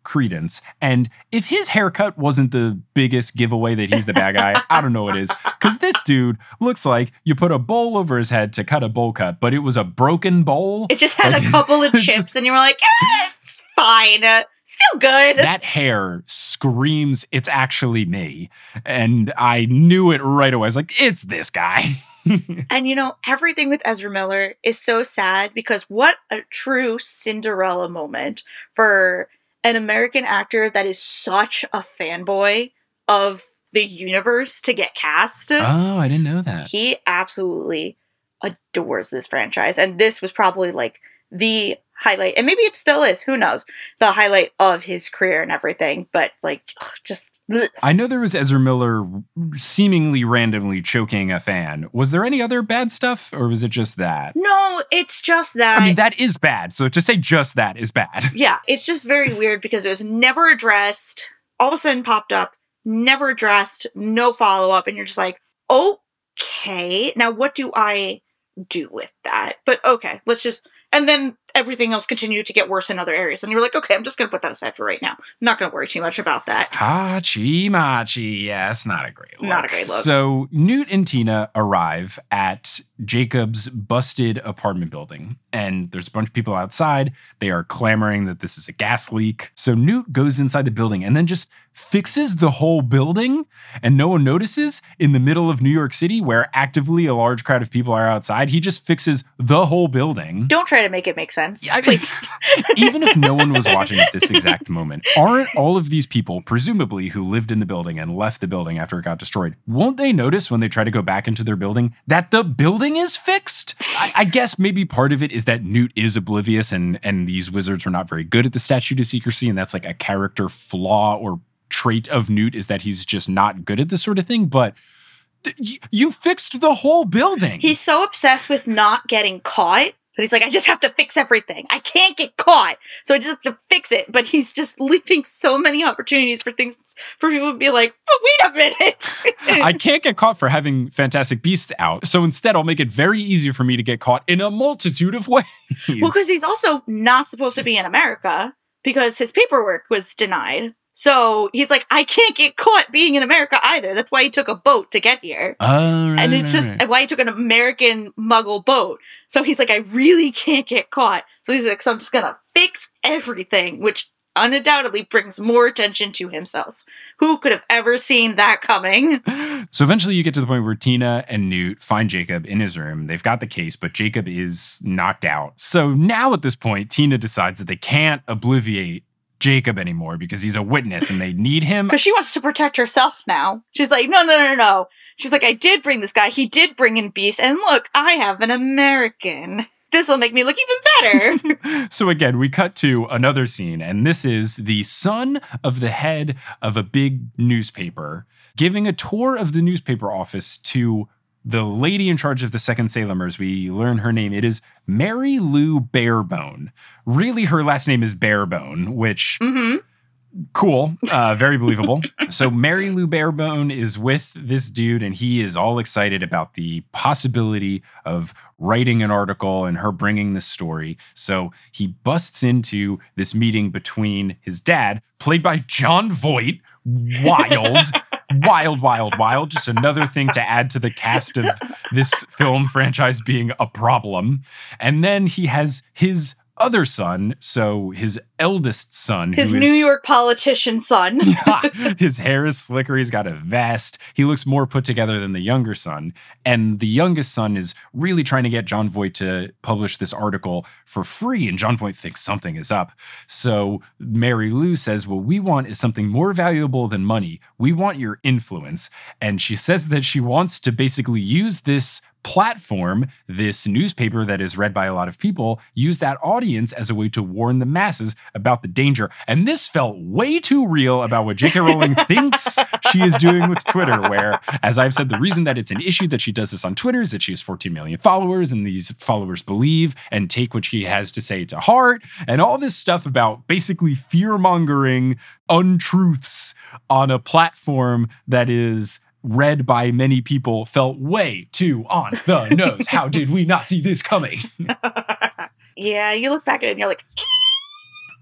credence. And if his haircut wasn't the biggest giveaway that he's the bad guy, I don't know what is. Because this dude looks like you put a bowl over his head to cut a bowl cut, but it was a broken bowl. It just had like, a couple of chips, just, and you were like, eh, it's fine. Uh, still good. That hair screams, it's actually me. And I knew it right away. I was like, it's this guy. And you know, everything with Ezra Miller is so sad because what a true Cinderella moment for an American actor that is such a fanboy of the universe to get cast. Oh, I didn't know that. He absolutely adores this franchise. And this was probably like the highlight, and maybe it still is, who knows, the highlight of his career and everything, but like ugh, just bleh. I know there was Ezra Miller seemingly randomly choking a fan. Was there any other bad stuff, or was it just that? No, it's just that. I mean, that is bad, so to say just that is bad. Yeah, it's just very weird because it was never addressed, all of a sudden popped up, never addressed, no follow-up, and you're just like, okay, now what do I do with that? But okay, let's just... And then everything else continued to get worse in other areas. And you were like, okay, I'm just going to put that aside for right now. I'm not going to worry too much about that. Hachi Machi. Yeah, it's not a great look. Not a great look. So Newt and Tina arrive at Jacob's busted apartment building. And there's a bunch of people outside. They are clamoring that this is a gas leak. So Newt goes inside the building and then just fixes the whole building. And no one notices in the middle of New York City where actively a large crowd of people are outside. He just fixes the whole building. Don't try to make it make sense. I mean, even if no one was watching at this exact moment, aren't all of these people, presumably who lived in the building and left the building after it got destroyed, won't they notice when they try to go back into their building that the building is fixed? I, I guess maybe part of it is that Newt is oblivious and, and these wizards are not very good at the statute of secrecy, and that's like a character flaw or trait of Newt is that he's just not good at this sort of thing, but th- you fixed the whole building. He's so obsessed with not getting caught but he's like, I just have to fix everything. I can't get caught. So I just have to fix it. But he's just leaving so many opportunities for things, for people to be like, but wait a minute. I can't get caught for having Fantastic Beasts out. So instead, I'll make it very easy for me to get caught in a multitude of ways. Well, because he's also not supposed to be in America because his paperwork was denied. So he's like, I can't get caught being in America either. That's why he took a boat to get here. Oh, right, and it's right, just right. why he took an American muggle boat. So he's like, I really can't get caught. So he's like, so I'm just going to fix everything, which undoubtedly brings more attention to himself. Who could have ever seen that coming? So eventually you get to the point where Tina and Newt find Jacob in his room. They've got the case, but Jacob is knocked out. So now at this point, Tina decides that they can't obliviate Jacob anymore because he's a witness and they need him. Because she wants to protect herself now. She's like, no, no, no, no. She's like, I did bring this guy. He did bring in Beast. And look, I have an American. This will make me look even better. So again, we cut to another scene, and this is the son of the head of a big newspaper giving a tour of the newspaper office to the lady in charge of the Second Salemers. We learn her name. It is Mary Lou Barebone. Really, her last name is Barebone, which... Mm-hmm. Cool. Uh, very believable. So Mary Lou Barebone is with this dude, and he is all excited about the possibility of writing an article and her bringing this story. So he busts into this meeting between his dad, played by Jon Voight. Wild. Wild, wild, wild. Just another thing to add to the cast of this film franchise being a problem. And then he has his other son, so his eldest son. His who New is, York politician son. His hair is slicker. He's got a vest. He looks more put together than the younger son. And the youngest son is really trying to get Jon Voight to publish this article for free. And Jon Voight thinks something is up. So Mary Lou says, what we want is something more valuable than money. We want your influence. And she says that she wants to basically use this platform, this newspaper that is read by a lot of people, use that audience as a way to warn the masses about the danger. And this felt way too real about what J K Rowling thinks she is doing with Twitter, where, as I've said, the reason that it's an issue that she does this on Twitter is that she has fourteen million followers, and these followers believe and take what she has to say to heart, and all this stuff about basically fear-mongering untruths on a platform that is read by many people felt way too on the nose. How did we not see this coming? Yeah, you look back at it and you're like,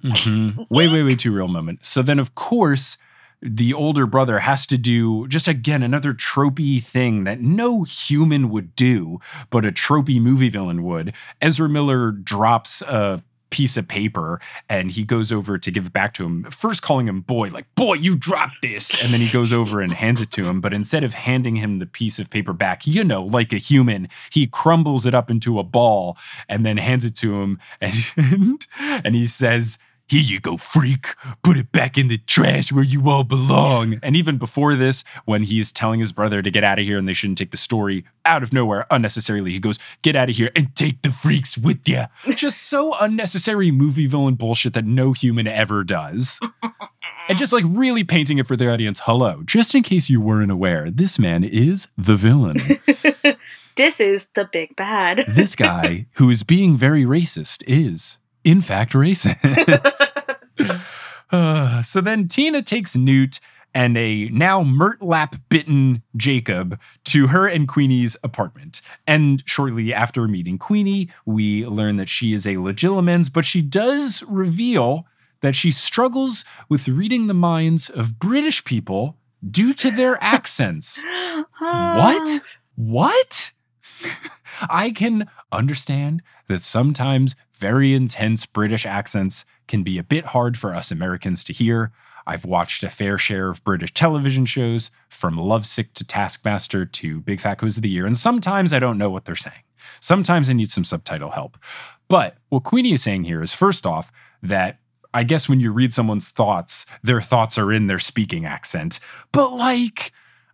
Mm-hmm. Way, way, way too real moment. So then, of course, the older brother has to do just, again, another tropey thing that no human would do, but a tropey movie villain would. Ezra Miller drops a piece of paper and he goes over to give it back to him, first calling him boy, like, boy, you dropped this. And then he goes over and hands it to him. But instead of handing him the piece of paper back, you know, like a human, he crumbles it up into a ball and then hands it to him. And, and, and he says, here you go, freak. Put it back in the trash where you all belong. And even before this, when he's telling his brother to get out of here and they shouldn't take the story out of nowhere unnecessarily, he goes, get out of here and take the freaks with you. Just so unnecessary movie villain bullshit that no human ever does. And just like really painting it for the audience. Hello, just in case you weren't aware, this man is the villain. This is the big bad. This guy who is being very racist is, in fact, racist. uh, so then Tina takes Newt and a now Murtlap-bitten Jacob to her and Queenie's apartment. And shortly after meeting Queenie, we learn that she is a Legilimens, but she does reveal that she struggles with reading the minds of British people due to their accents. What? What? I can understand that sometimes very intense British accents can be a bit hard for us Americans to hear. I've watched a fair share of British television shows, from Lovesick to Taskmaster to Big Fat Quiz of the Year, and sometimes I don't know what they're saying. Sometimes I need some subtitle help. But what Queenie is saying here is, first off, that I guess when you read someone's thoughts, their thoughts are in their speaking accent. But like,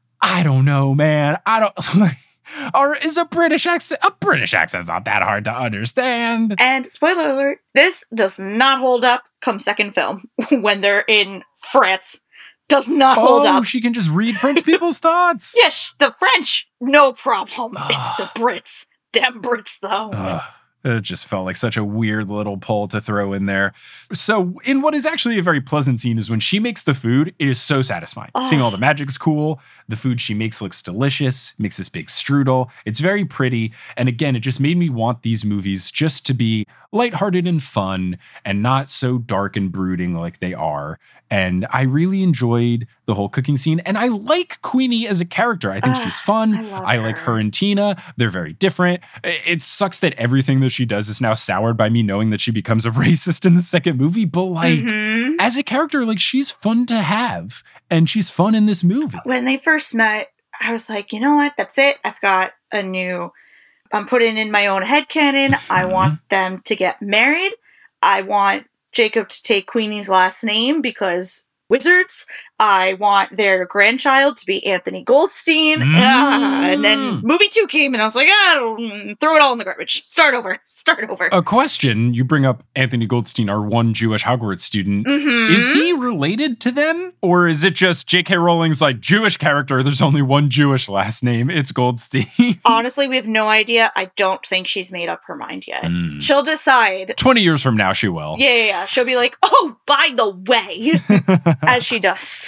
I don't know, man. I don't... like. Or is a British accent, a British accent's not that hard to understand. And spoiler alert, this does not hold up come second film when they're in France. Does not oh, hold up. Oh, she can just read French people's thoughts? Yes, the French, no problem. It's the Brits. Damn Brits, though. Uh, it just felt like such a weird little pull to throw in there. So in what is actually a very pleasant scene is when she makes the food, it is so satisfying. Oh. Seeing all the magic's cool. The food she makes looks delicious, makes this big strudel. It's very pretty. And again, it just made me want these movies just to be lighthearted and fun and not so dark and brooding like they are. And I really enjoyed the whole cooking scene. And I like Queenie as a character. I think Ugh, she's fun. I, I like her and Tina. They're very different. It sucks that everything that she does is now soured by me knowing that she becomes a racist in the second movie. But like, mm-hmm. as a character, like she's fun to have. And she's fun in this movie. When they first met, I was like, you know what? That's it. I've got a new... I'm putting in my own headcanon. Mm-hmm. I want them to get married. I want Jacob to take Queenie's last name because wizards. I want their grandchild to be Anthony Goldstein. Mm. Ah, and then movie two came and I was like, ah, throw it all in the garbage. Start over. Start over. A question. You bring up Anthony Goldstein, our one Jewish Hogwarts student. Mm-hmm. Is he related to them? Or is it just J K Rowling's like Jewish character? There's only one Jewish last name. It's Goldstein. Honestly, we have no idea. I don't think she's made up her mind yet. Mm. She'll decide. twenty years from now, she will. Yeah, yeah, yeah. She'll be like, oh, by the way. As she does.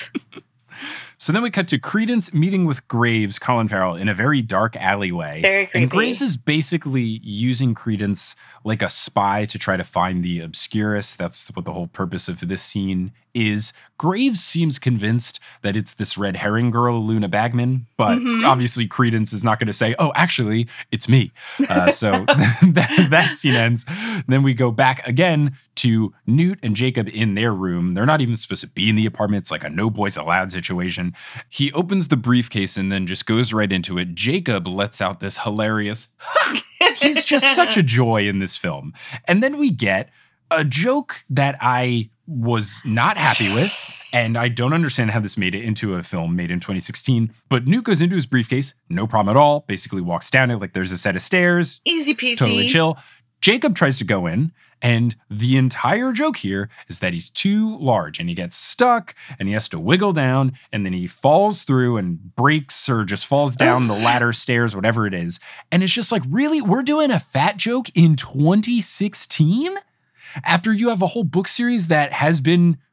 So then we cut to Credence meeting with Graves, Colin Farrell, in a very dark alleyway. Very creepy. And Graves is basically using Credence like a spy to try to find the Obscurus. That's what the whole purpose of this scene is. Graves seems convinced that it's this red herring girl, Luna Bagman, but mm-hmm. obviously Credence is not going to say, oh, actually, it's me. Uh, so that, that scene ends. Then we go back again to Newt and Jacob in their room. They're not even supposed to be in the apartment. It's like a no boys allowed situation. He opens the briefcase and then just goes right into it. Jacob lets out this hilarious, he's just such a joy in this film. And then we get a joke that I was not happy with, and I don't understand how this made it into a film made in twenty sixteen. But Newt goes into his briefcase, no problem at all, basically walks down it like there's a set of stairs. Easy peasy. Totally chill. Jacob tries to go in, and the entire joke here is that he's too large and he gets stuck and he has to wiggle down and then he falls through and breaks or just falls down the ladder, stairs, whatever it is. And it's just like, really? We're doing a fat joke in twenty sixteen? After you have a whole book series that has been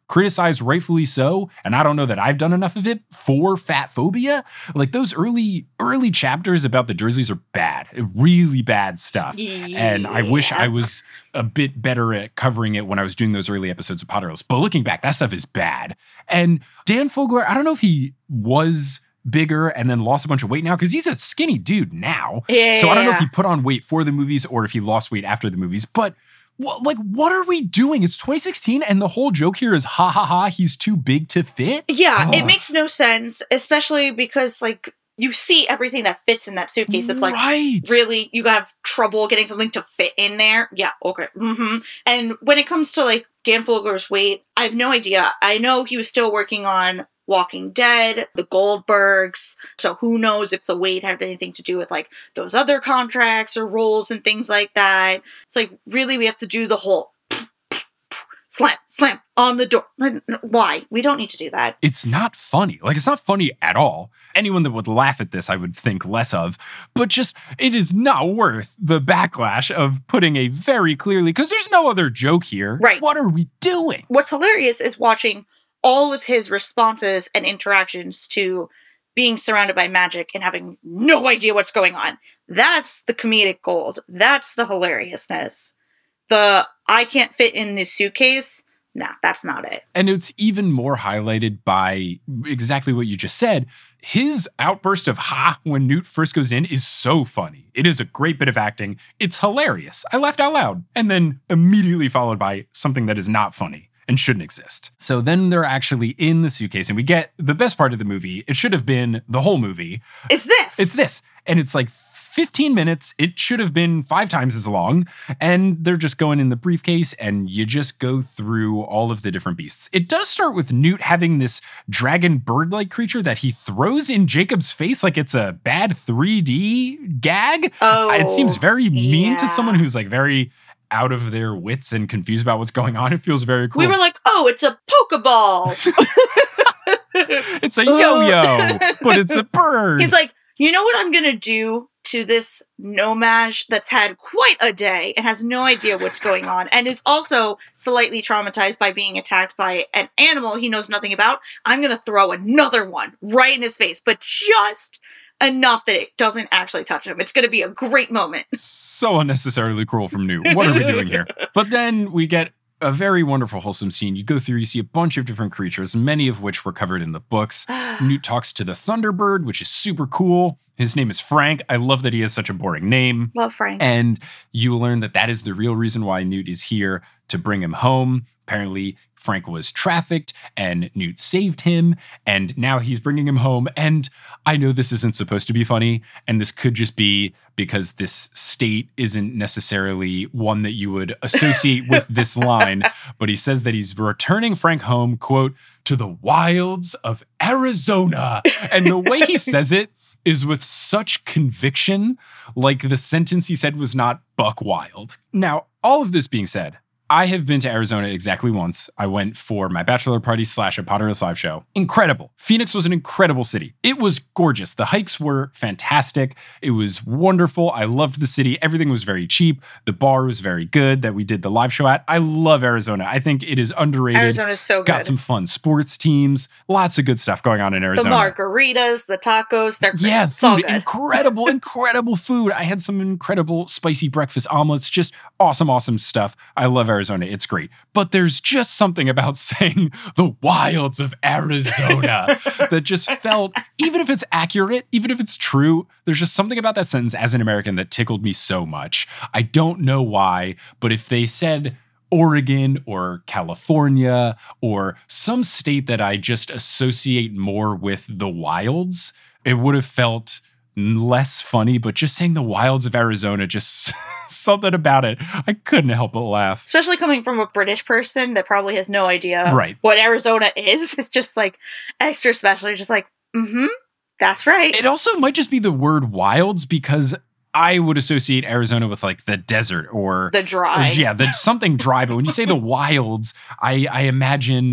criticized rightfully so, and I don't know that I've done enough of it, for fat phobia. Like those early, early chapters about the Dursleys are bad, really bad stuff. Yeah. And I wish I was a bit better at covering it when I was doing those early episodes of Potterless. But looking back, that stuff is bad. And Dan Fogler, I don't know if he was bigger and then lost a bunch of weight now, because he's a skinny dude now. Yeah. So I don't know if he put on weight for the movies or if he lost weight after the movies, but wh- like, what are we doing? It's twenty sixteen and the whole joke here is ha ha ha, he's too big to fit. Yeah, Ugh. it makes no sense, especially because like you see everything that fits in that suitcase. It's like, right. really, you have trouble getting something to fit in there? Yeah, okay. Mm-hmm. And when it comes to like Dan Fogler's weight, I have no idea. I know he was still working on Walking Dead, the Goldbergs, so who knows if the weight had anything to do with like those other contracts or roles and things like that. It's like, really, we have to do the whole slam, slam on the door. Why? We don't need to do that. It's not funny. Like, it's not funny at all. Anyone that would laugh at this, I would think less of. But just, it is not worth the backlash of putting a very clearly, because there's no other joke here. Right. What are we doing? What's hilarious is watching all of his responses and interactions to being surrounded by magic and having no idea what's going on. That's the comedic gold. That's the hilariousness. The, I can't fit in this suitcase, nah, that's not it. And it's even more highlighted by exactly what you just said. His outburst of ha when Newt first goes in is so funny. It is a great bit of acting. It's hilarious. I laughed out loud. And then immediately followed by something that is not funny and shouldn't exist. So then they're actually in the suitcase and we get the best part of the movie. It should have been the whole movie. It's this. It's this. And it's like fifteen minutes. It should have been five times as long. And they're just going in the briefcase and you just go through all of the different beasts. It does start with Newt having this dragon bird-like creature that he throws in Jacob's face like it's a bad three D gag. Oh, it seems very mean yeah. to someone who's like very out of their wits and confused about what's going on. It feels very cool. We were like, oh, it's a Pokeball. It's a yo-yo, but it's a bird. He's like, you know what I'm going to do to this Nomage that's had quite a day and has no idea what's going on and is also slightly traumatized by being attacked by an animal he knows nothing about? I'm going to throw another one right in his face, but just enough that it doesn't actually touch him. It's going to be a great moment. So unnecessarily cruel from Newt. What are we doing here? But then we get a very wonderful, wholesome scene. You go through, you see a bunch of different creatures, many of which were covered in the books. Newt talks to the Thunderbird, which is super cool. His name is Frank. I love that he has such a boring name. Love Frank. And you learn that that is the real reason why Newt is here, to bring him home. Apparently, Frank was trafficked and Newt saved him, and now he's bringing him home. And I know this isn't supposed to be funny, and this could just be because this state isn't necessarily one that you would associate with this line, but he says that he's returning Frank home, quote, to the wilds of Arizona. And the way he says it is with such conviction, like the sentence he said was not buck wild. Now, all of this being said, I have been to Arizona exactly once. I went for my bachelor party slash a Potterless live show. Incredible. Phoenix was an incredible city. It was gorgeous. The hikes were fantastic. It was wonderful. I loved the city. Everything was very cheap. The bar was very good that we did the live show at. I love Arizona. I think it is underrated. Arizona's so good. Got some fun sports teams. Lots of good stuff going on in The Arizona. margaritas, the tacos, they're Yeah, it's all food, good. incredible, incredible food. I had some incredible spicy breakfast omelets, just awesome, awesome stuff. I love Arizona. It's great. But there's just something about saying the wilds of Arizona that just felt, even if it's accurate, even if it's true, there's just something about that sentence as an American that tickled me so much. I don't know why, but if they said Oregon or California or some state that I just associate more with the wilds, it would have felt less funny, but just saying the wilds of Arizona, just something about it, I couldn't help but laugh. Especially coming from a British person that probably has no idea Right. what Arizona is. It's just like extra special. You're just like, mm-hmm, that's right. It also might just be the word wilds, because I would associate Arizona with like the desert or the dry. or, yeah, the, something dry. But when you say the wilds, I, I imagine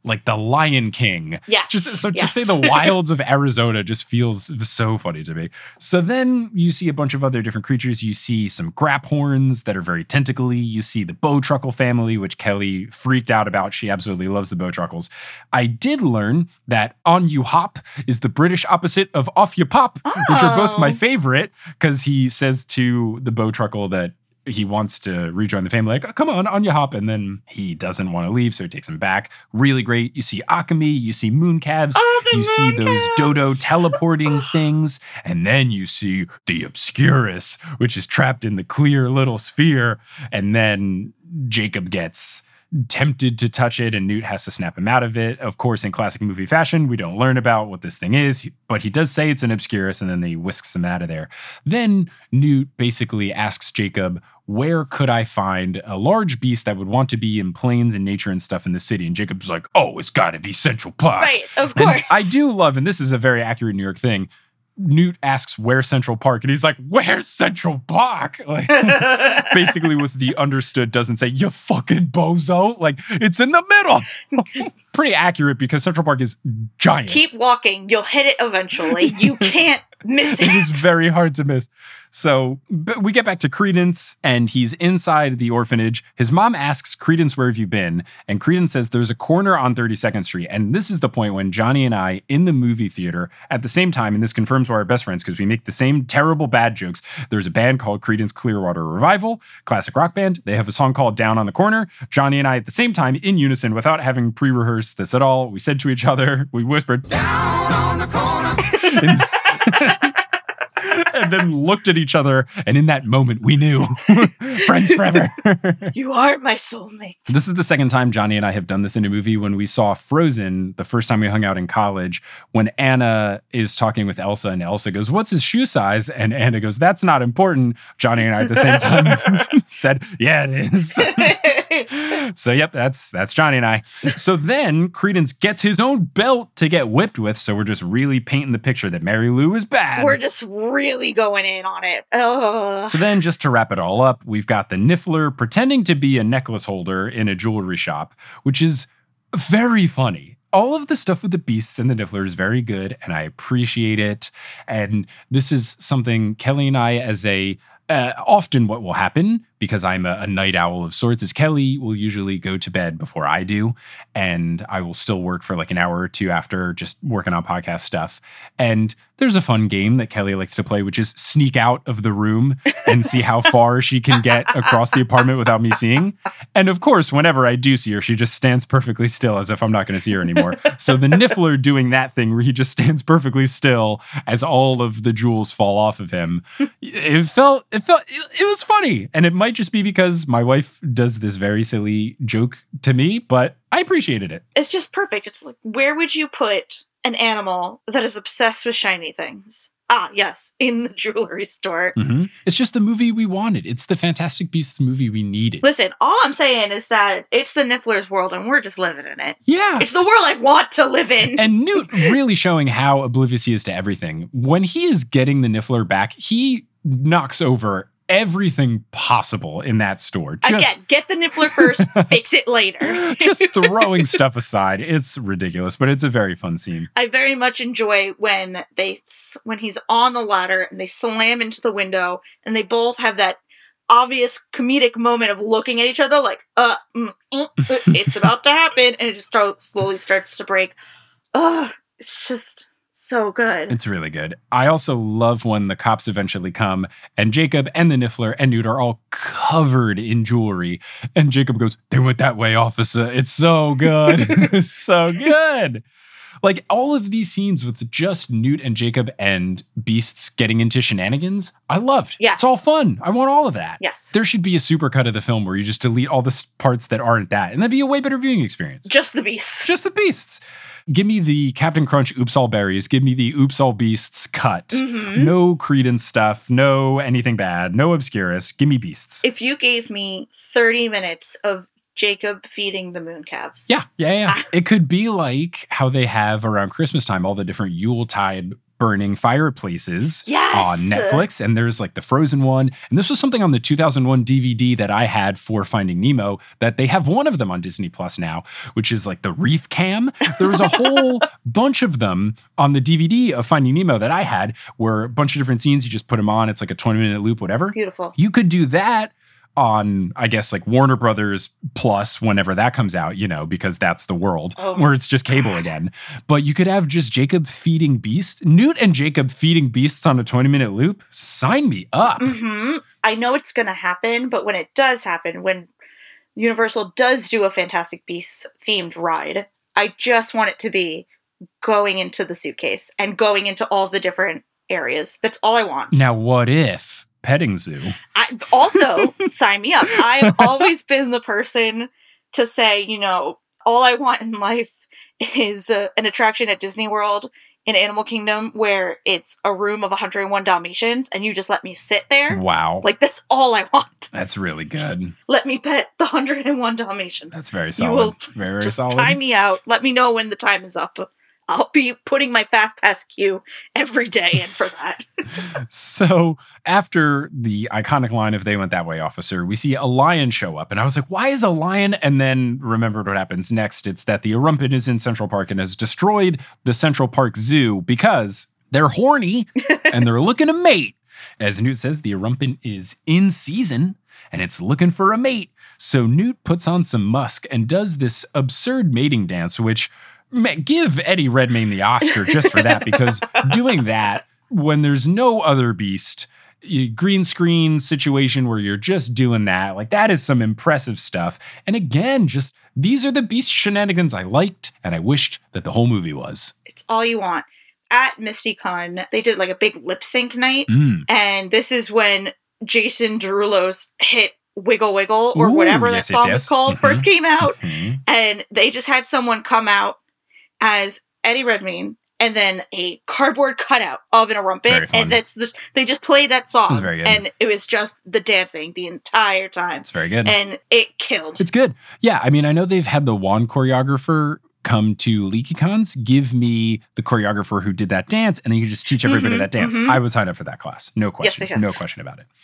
like the Lion King. Yes. Just so yes. to say the wilds of Arizona just feels so funny to me. So then you see a bunch of other different creatures. You see some grap horns that are very tentacly. You see the bowtruckle family, which Kelly freaked out about. She absolutely loves the bowtruckles. I did learn that On You Hop is the British opposite of Off You Pop, oh. which are both my favorite, because he says to the bowtruckle that he wants to rejoin the family, like, oh, come on, on you hop. And then he doesn't want to leave, so he takes him back. Really great. You see Akami, you see mooncalves, oh, you moon see those calves. dodo teleporting things, and then you see the Obscurus, which is trapped in the clear little sphere. And then Jacob gets tempted to touch it, and Newt has to snap him out of it. Of course, in classic movie fashion, we don't learn about what this thing is, but he does say it's an Obscurus, and then he whisks him out of there. Then Newt basically asks Jacob, where could I find a large beast that would want to be in plains and nature and stuff in the city? And Jacob's like, oh, it's got to be Central Park. Right, of And course. I do love, and this is a very accurate New York thing, Newt asks where Central Park, and he's like, where's Central Park? Like, basically with the understood doesn't say, you fucking bozo. Like, it's in the middle. Pretty accurate, because Central Park is giant. Keep walking. You'll hit it eventually. You can't miss it. It is very hard to miss. So but we get back to Credence, and he's inside the orphanage. His mom asks Credence, where have you been? And Credence says there's a corner on thirty-second Street. And this is the point when Johnny and I, in the movie theater, at the same time, and this confirms we're our best friends because we make the same terrible bad jokes. There's a band called Credence Clearwater Revival, classic rock band. They have a song called Down on the Corner. Johnny and I, at the same time, in unison, without having pre-rehearsed this at all, we said to each other, we whispered, down on the corner. and, and then looked at each other, and in that moment, we knew. Friends forever. You are my soulmate. This is the second time Johnny and I have done this in a movie. When we saw Frozen, the first time we hung out in college, when Anna is talking with Elsa, and Elsa goes, what's his shoe size? And Anna goes, that's not important. Johnny and I at the same time said, yeah, it is. So, yep, that's that's Johnny and I. So then Credence gets his own belt to get whipped with. So we're just really painting the picture that Mary Lou is bad. We're just really going in on it. Oh. So then, just to wrap it all up, we've got the Niffler pretending to be a necklace holder in a jewelry shop, which is very funny. All of the stuff with the beasts and the Niffler is very good, and I appreciate it. And this is something Kelly and I, as a uh, often what will happen, because I'm a, a night owl of sorts, is Kelly will usually go to bed before I do, and I will still work for like an hour or two after, just working on podcast stuff. And there's a fun game that Kelly likes to play, which is sneak out of the room and see how far she can get across the apartment without me seeing. And of course, whenever I do see her, she just stands perfectly still as if I'm not going to see her anymore. So the Niffler doing that thing where he just stands perfectly still as all of the jewels fall off of him, it felt, it felt, it, it was funny. And it might just be because my wife does this very silly joke to me, but I appreciated it. It's just perfect. It's like, where would you put an animal that is obsessed with shiny things? Ah, yes, in the jewelry store. Mm-hmm. It's just the movie we wanted. It's the Fantastic Beasts movie we needed. Listen, all I'm saying is that it's the Niffler's world and we're just living in it. Yeah. It's the world I want to live in. And Newt really showing how oblivious he is to everything. When he is getting the Niffler back, he knocks over everything possible in that store. Just, Again, get the Niffler first, fix it later. Just throwing stuff aside. It's ridiculous, but it's a very fun scene. I very much enjoy when they when he's on the ladder and they slam into the window and they both have that obvious comedic moment of looking at each other like, uh, mm, mm, it's about to happen, and it just start, slowly starts to break. Ugh, it's just so good. It's really good. I also love when the cops eventually come and Jacob and the Niffler and Newt are all covered in jewelry. And Jacob goes, they went that way, officer. It's so good. It's so good. Like all of these scenes with just Newt and Jacob and beasts getting into shenanigans, I loved. Yes. It's all fun. I want all of that. Yes. There should be a supercut of the film where you just delete all the parts that aren't that. And that'd be a way better viewing experience. Just the beasts. Just the beasts. Give me the Captain Crunch Oops All Berries. Give me the Oops All Beasts cut. Mm-hmm. No Credence stuff. No anything bad. No Obscurus. Give me beasts. If you gave me thirty minutes of Jacob feeding the mooncalves. Yeah, yeah, yeah. Ah. It could be like how they have around Christmas time all the different Yuletide burning fireplaces Yes! on Netflix. And there's like the Frozen one. And this was something on the two thousand one D V D that I had for Finding Nemo, that they have one of them on Disney Plus now, which is like the reef cam. There was a whole bunch of them on the D V D of Finding Nemo that I had, where a bunch of different scenes, you just put them on. It's like a twenty minute loop, whatever. Beautiful. You could do that on, I guess, like Warner Brothers Plus whenever that comes out, you know, because that's the world Oh where it's just cable again. But you could have just Jacob feeding beasts, Newt and Jacob feeding beasts on a twenty minute loop. Sign me up. Mm-hmm. I know it's going to happen, but when it does happen, when Universal does do a Fantastic Beasts themed ride, I just want it to be going into the suitcase and going into all the different areas. That's all I want. Now, what if petting zoo? I, also, sign me up. I've always been the person to say, you know, all I want in life is uh, an attraction at Disney World in Animal Kingdom where it's a room of one hundred one Dalmatians and you just let me sit there. Wow. Like, that's all I want. That's really good. Just let me pet the one hundred one Dalmatians. That's very You solid. will very, very just solid. time me out. Let me know when the time is up. I'll be putting my fast pass queue every day in for that. So after the iconic line of "They went that way, officer," we see a lion show up. And I was like, why is a lion? And then remembered what happens next. It's that the Erumpent is in Central Park and has destroyed the Central Park Zoo because they're horny and they're looking to mate. As Newt says, the Erumpent is in season and it's looking for a mate. So Newt puts on some musk and does this absurd mating dance, which give Eddie Redmayne the Oscar just for that, because doing that when there's no other beast, green screen situation where you're just doing that, like that is some impressive stuff. And again, just these are the beast shenanigans I liked and I wished that the whole movie was. It's all you want. At MystiCon, they did like a big lip sync night. Mm. And this is when Jason Derulo's hit Wiggle Wiggle or Ooh, whatever yes, that yes, song yes. was called Mm-hmm. first came out. Mm-hmm. And they just had someone come out as Eddie Redmayne and then a cardboard cutout of an Very Erumpent. fun. And that's this, they just played that song. It was very good. And it was just the dancing the entire time. It's very good. And it killed. It's good. Yeah, I mean, I know they've had the wand choreographer come to LeakyCons. Give me the choreographer who did that dance, and then you can just teach everybody Mhm, that dance. mhm. I would sign up for that class. No question. Yes, yes, No yes. question about it.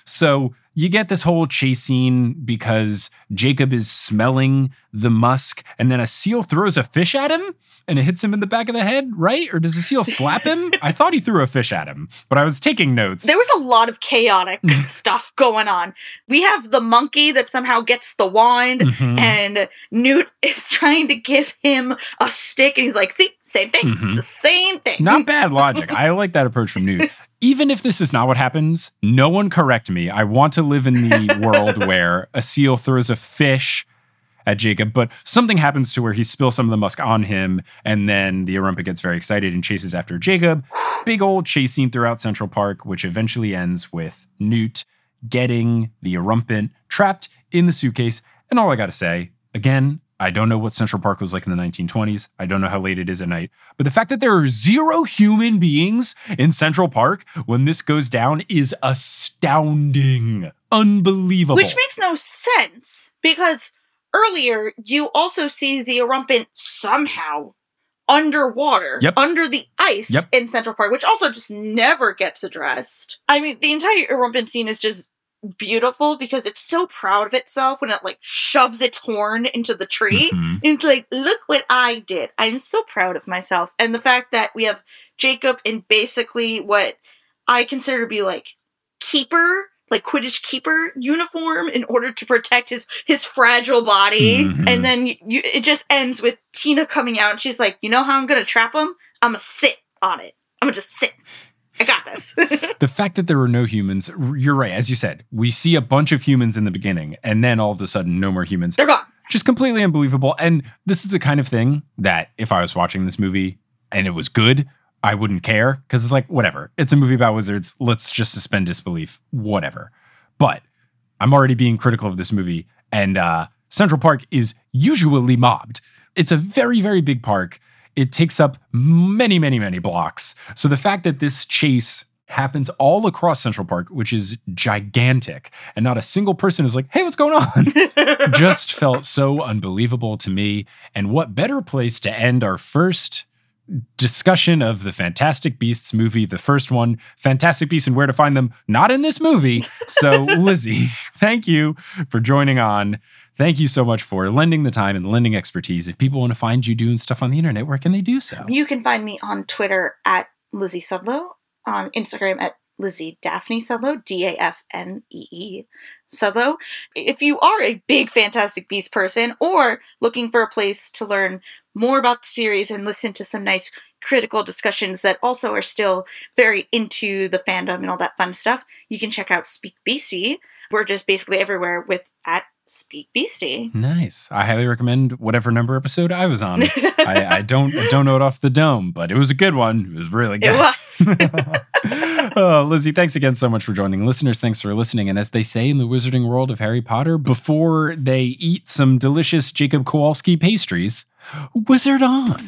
So you get this whole chase scene because Jacob is smelling the musk, and then a seal throws a fish at him, and it hits him in the back of the head, right? Or does the seal slap him? I thought he threw a fish at him, but I was taking notes. There was a lot of chaotic stuff going on. We have the monkey that somehow gets the wand, Mhm. and Newt is trying to give him a stick, and he's like, see, same thing. Mhm. It's the same thing. Not bad logic. I like that approach from Newt. Even if this is not what happens, no one correct me. I want to live in the world where a seal throws a fish at Jacob, but something happens to where he spills some of the musk on him, and then the Erumpent gets very excited and chases after Jacob. Big old chase scene throughout Central Park, which eventually ends with Newt getting the Erumpent trapped in the suitcase. And all I gotta say, again, I don't know what Central Park was like in the nineteen twenties. I don't know how late it is at night. But the fact that there are zero human beings in Central Park when this goes down is astounding. Unbelievable. Which makes no sense, because earlier you also see the Erumpent somehow underwater, Yep. under the ice Yep. in Central Park, which also just never gets addressed. I mean, the entire Erumpent scene is just beautiful because it's so proud of itself when it like shoves its horn into the tree. Mhm. And it's like, look what I did. I'm so proud of myself. And the fact that we have Jacob in basically what I consider to be like keeper, like Quidditch keeper uniform in order to protect his his fragile body. Mhm. And then you, you, it just ends with Tina coming out and she's like, you know how I'm going to trap him? I'm going to sit on it. I'm going to just sit. I got this. The fact that there were no humans, you're right. As you said, we see a bunch of humans in the beginning, and then all of a sudden, no more humans. They're gone. Just completely unbelievable. And this is the kind of thing that if I was watching this movie and it was good, I wouldn't care, because it's like, whatever. It's a movie about wizards. Let's just suspend disbelief. Whatever. But I'm already being critical of this movie, and uh, Central Park is usually mobbed. It's a very, very big park. It takes up many, many, many blocks. So the fact that this chase happens all across Central Park, which is gigantic, and not a single person is like, hey, what's going on? Just felt so unbelievable to me. And what better place to end our first discussion of the Fantastic Beasts movie, the first one, Fantastic Beasts and Where to Find Them, not in this movie. So, Lizzie, thank you for joining on. Thank you so much for lending the time and lending expertise. If people want to find you doing stuff on the internet, where can they do so? You can find me on Twitter at Lizzie Sudlow, on Instagram at Lizzie Daphne Sudlow, D A F N E E Sudlow. If you are a big Fantastic Beasts person or looking for a place to learn more about the series and listen to some nice critical discussions that also are still very into the fandom and all that fun stuff, you can check out Speak Beastie. We're just basically everywhere with at Speak Beastie. Nice. I highly recommend whatever number episode I was on. I, I don't I don't know it off the dome, but it was a good one. It was really good. It was. Oh, Lizzie, thanks again so much for joining. Listeners, thanks for listening. And as they say in the wizarding world of Harry Potter, before they eat some delicious Jacob Kowalski pastries, wizard on.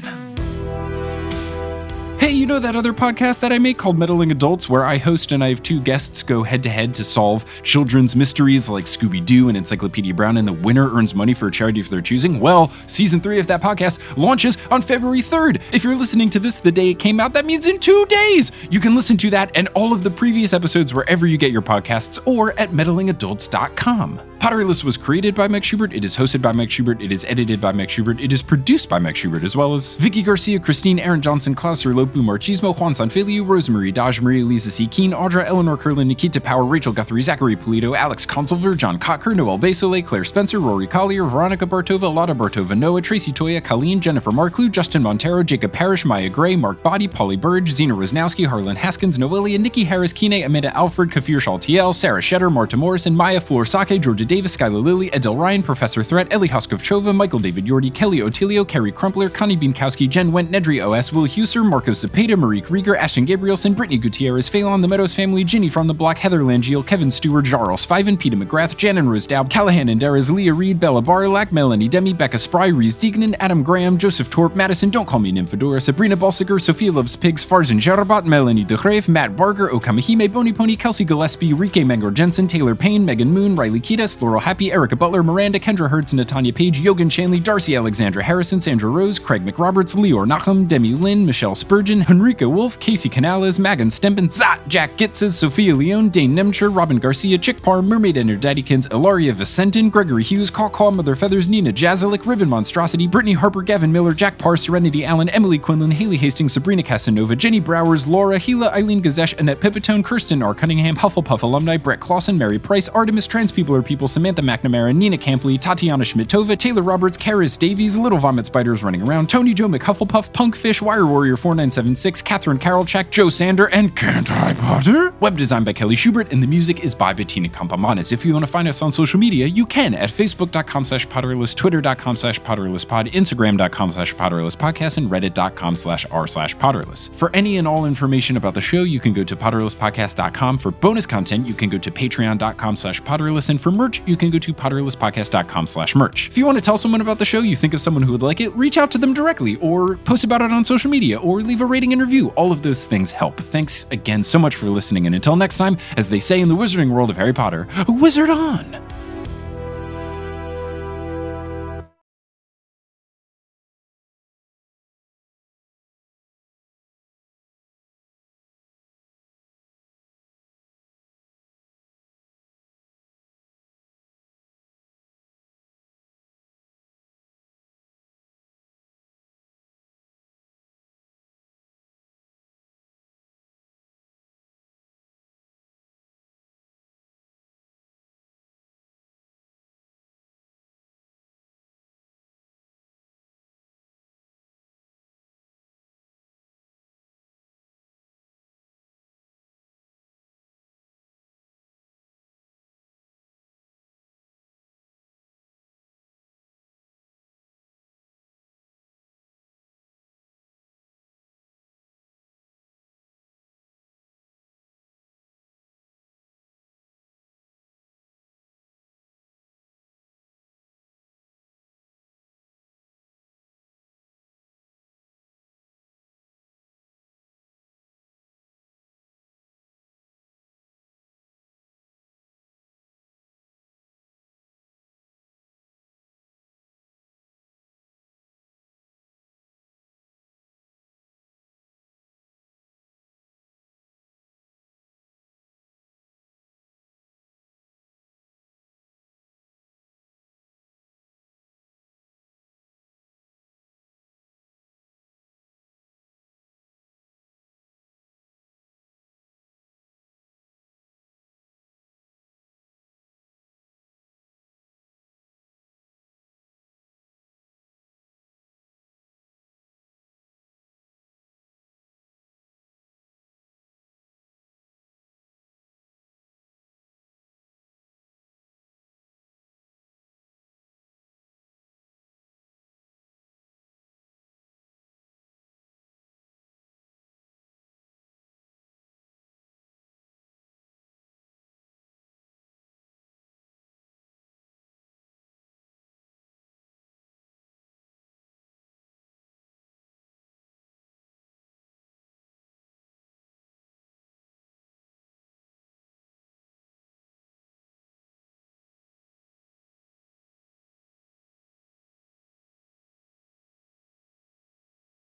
Hey, you know that other podcast that I make called Meddling Adults, where I host and I have two guests go head-to-head to solve children's mysteries like Scooby-Doo and Encyclopedia Brown, and the winner earns money for a charity of their choosing? Well, season three of that podcast launches on February third. If you're listening to this the day it came out, that means in two days! You can listen to that and all of the previous episodes wherever you get your podcasts or at meddling adults dot com. Potterless was created by Meg Schubert, it is hosted by Meg Schubert, it is edited by Meg Schubert, it is produced by Meg Schubert, as well as Vicky Garcia, Christine, Aaron Johnson, Klaus Lopu, Marchismo, Juan Sanfilio, Rosemary Dodge, Maria Lisa C. Keen, Audra, Eleanor Curlin, Nikita Power, Rachel Guthrie, Zachary Polito, Alex Consulver, John Cocker, Noel Basole, Claire Spencer, Rory Collier, Veronica Bartova, Lotta Bartova, Noah, Tracy Toya, Colleen, Jennifer Marklew, Justin Montero, Jacob Parrish, Maya Gray, Mark Body, Polly Burge, Zena Rosnowski, Harlan Haskins, Noelia, Nikki Harris, Kine, Amanda Alfred, Kafir Shaltiel, Sarah Shetter, Marta Morrison, Maya Flor Sake, Georgia Davis, Skylar Lilly, Adele Ryan, Professor Threat, Ellie Hoskovchova, Michael David Yordi, Kelly Otilio, Kerry Crumpler, Connie Bienkowski, Jen Went, Nedry O S, Will Huser, Marco Cepeda, Marique Rieger, Ashton Gabrielson, Brittany Gutierrez, Phelan, The Meadows Family, Ginny from the Block, Heather Langiel, Kevin Stewart, Jarls Fiven, Peter McGrath, Jan and Rose Daub, Callahan and Darez, Leah Reed, Bella Barlack, Melanie Demi, Becca Spry, Reese Deignan, Adam Graham, Joseph Torp, Madison, Don't Call Me Nymphadora, Sabrina Balsiger, Sophia Loves Pigs, Farzan Jarabat, Melanie DeGrave, Matt Barger, Okamahime, Bony Pony, Kelsey Gillespie, Rike Mangor Jensen, Taylor Payne, Megan Moon, Riley Kiedis, Laurel Happy, Erica Butler, Miranda, Kendra Hertz, Natanya Page, Yogan Shanley, Darcy Alexandra Harrison, Sandra Rose, Craig McRoberts, Leor Nachum, Demi Lynn, Michelle Spurgeon, Henrika Wolf, Casey Canales, Magan Stempen, Zat, Jack Gitzes, Sophia Leone, Dane Nemcher, Robin Garcia, Chick Parr, Mermaid and her Daddykins, Ilaria Vicentin, Gregory Hughes, Caw Caw, Mother Feathers, Nina Jazalik, Ribbon Monstrosity, Brittany Harper, Gavin Miller, Jack Parr, Serenity Allen, Emily Quinlan, Haley Hastings, Sabrina Casanova, Jenny Browers, Laura, Gila, Eileen Gazesh, Annette Pipitone, Kirsten R. Cunningham, Hufflepuff alumni, Brett Clausen, Mary Price, Artemis, Trans People Are People, Samantha McNamara, Nina Campley, Tatiana Schmidtova, Taylor Roberts, Karis Davies, Little Vomit Spiders Running Around, Tony Joe McHufflepuff, Punkfish, Wire Warrior four nine seven six, Catherine Carolchak, Joe Sander, and Can't I Potter? Web design by Kelly Schubert, and the music is by Bettina Kampamanis. If you want to find us on social media, you can at facebook.com slash Potterless, twitter.com slash PotterlessPod, instagram.com slash PotterlessPodcast, and reddit.com slash r slash Potterless. For any and all information about the show, you can go to potterlesspodcast dot com. For bonus content, you can go to patreon.com slash Potterless, and for merch, you can go to potterlesspodcast.com slash merch. If you want to tell someone about the show, you think of someone who would like it, reach out to them directly, or post about it on social media, or leave a rating and review. All of those things help. Thanks again so much for listening, and until next time, as they say in the wizarding world of Harry Potter, wizard on!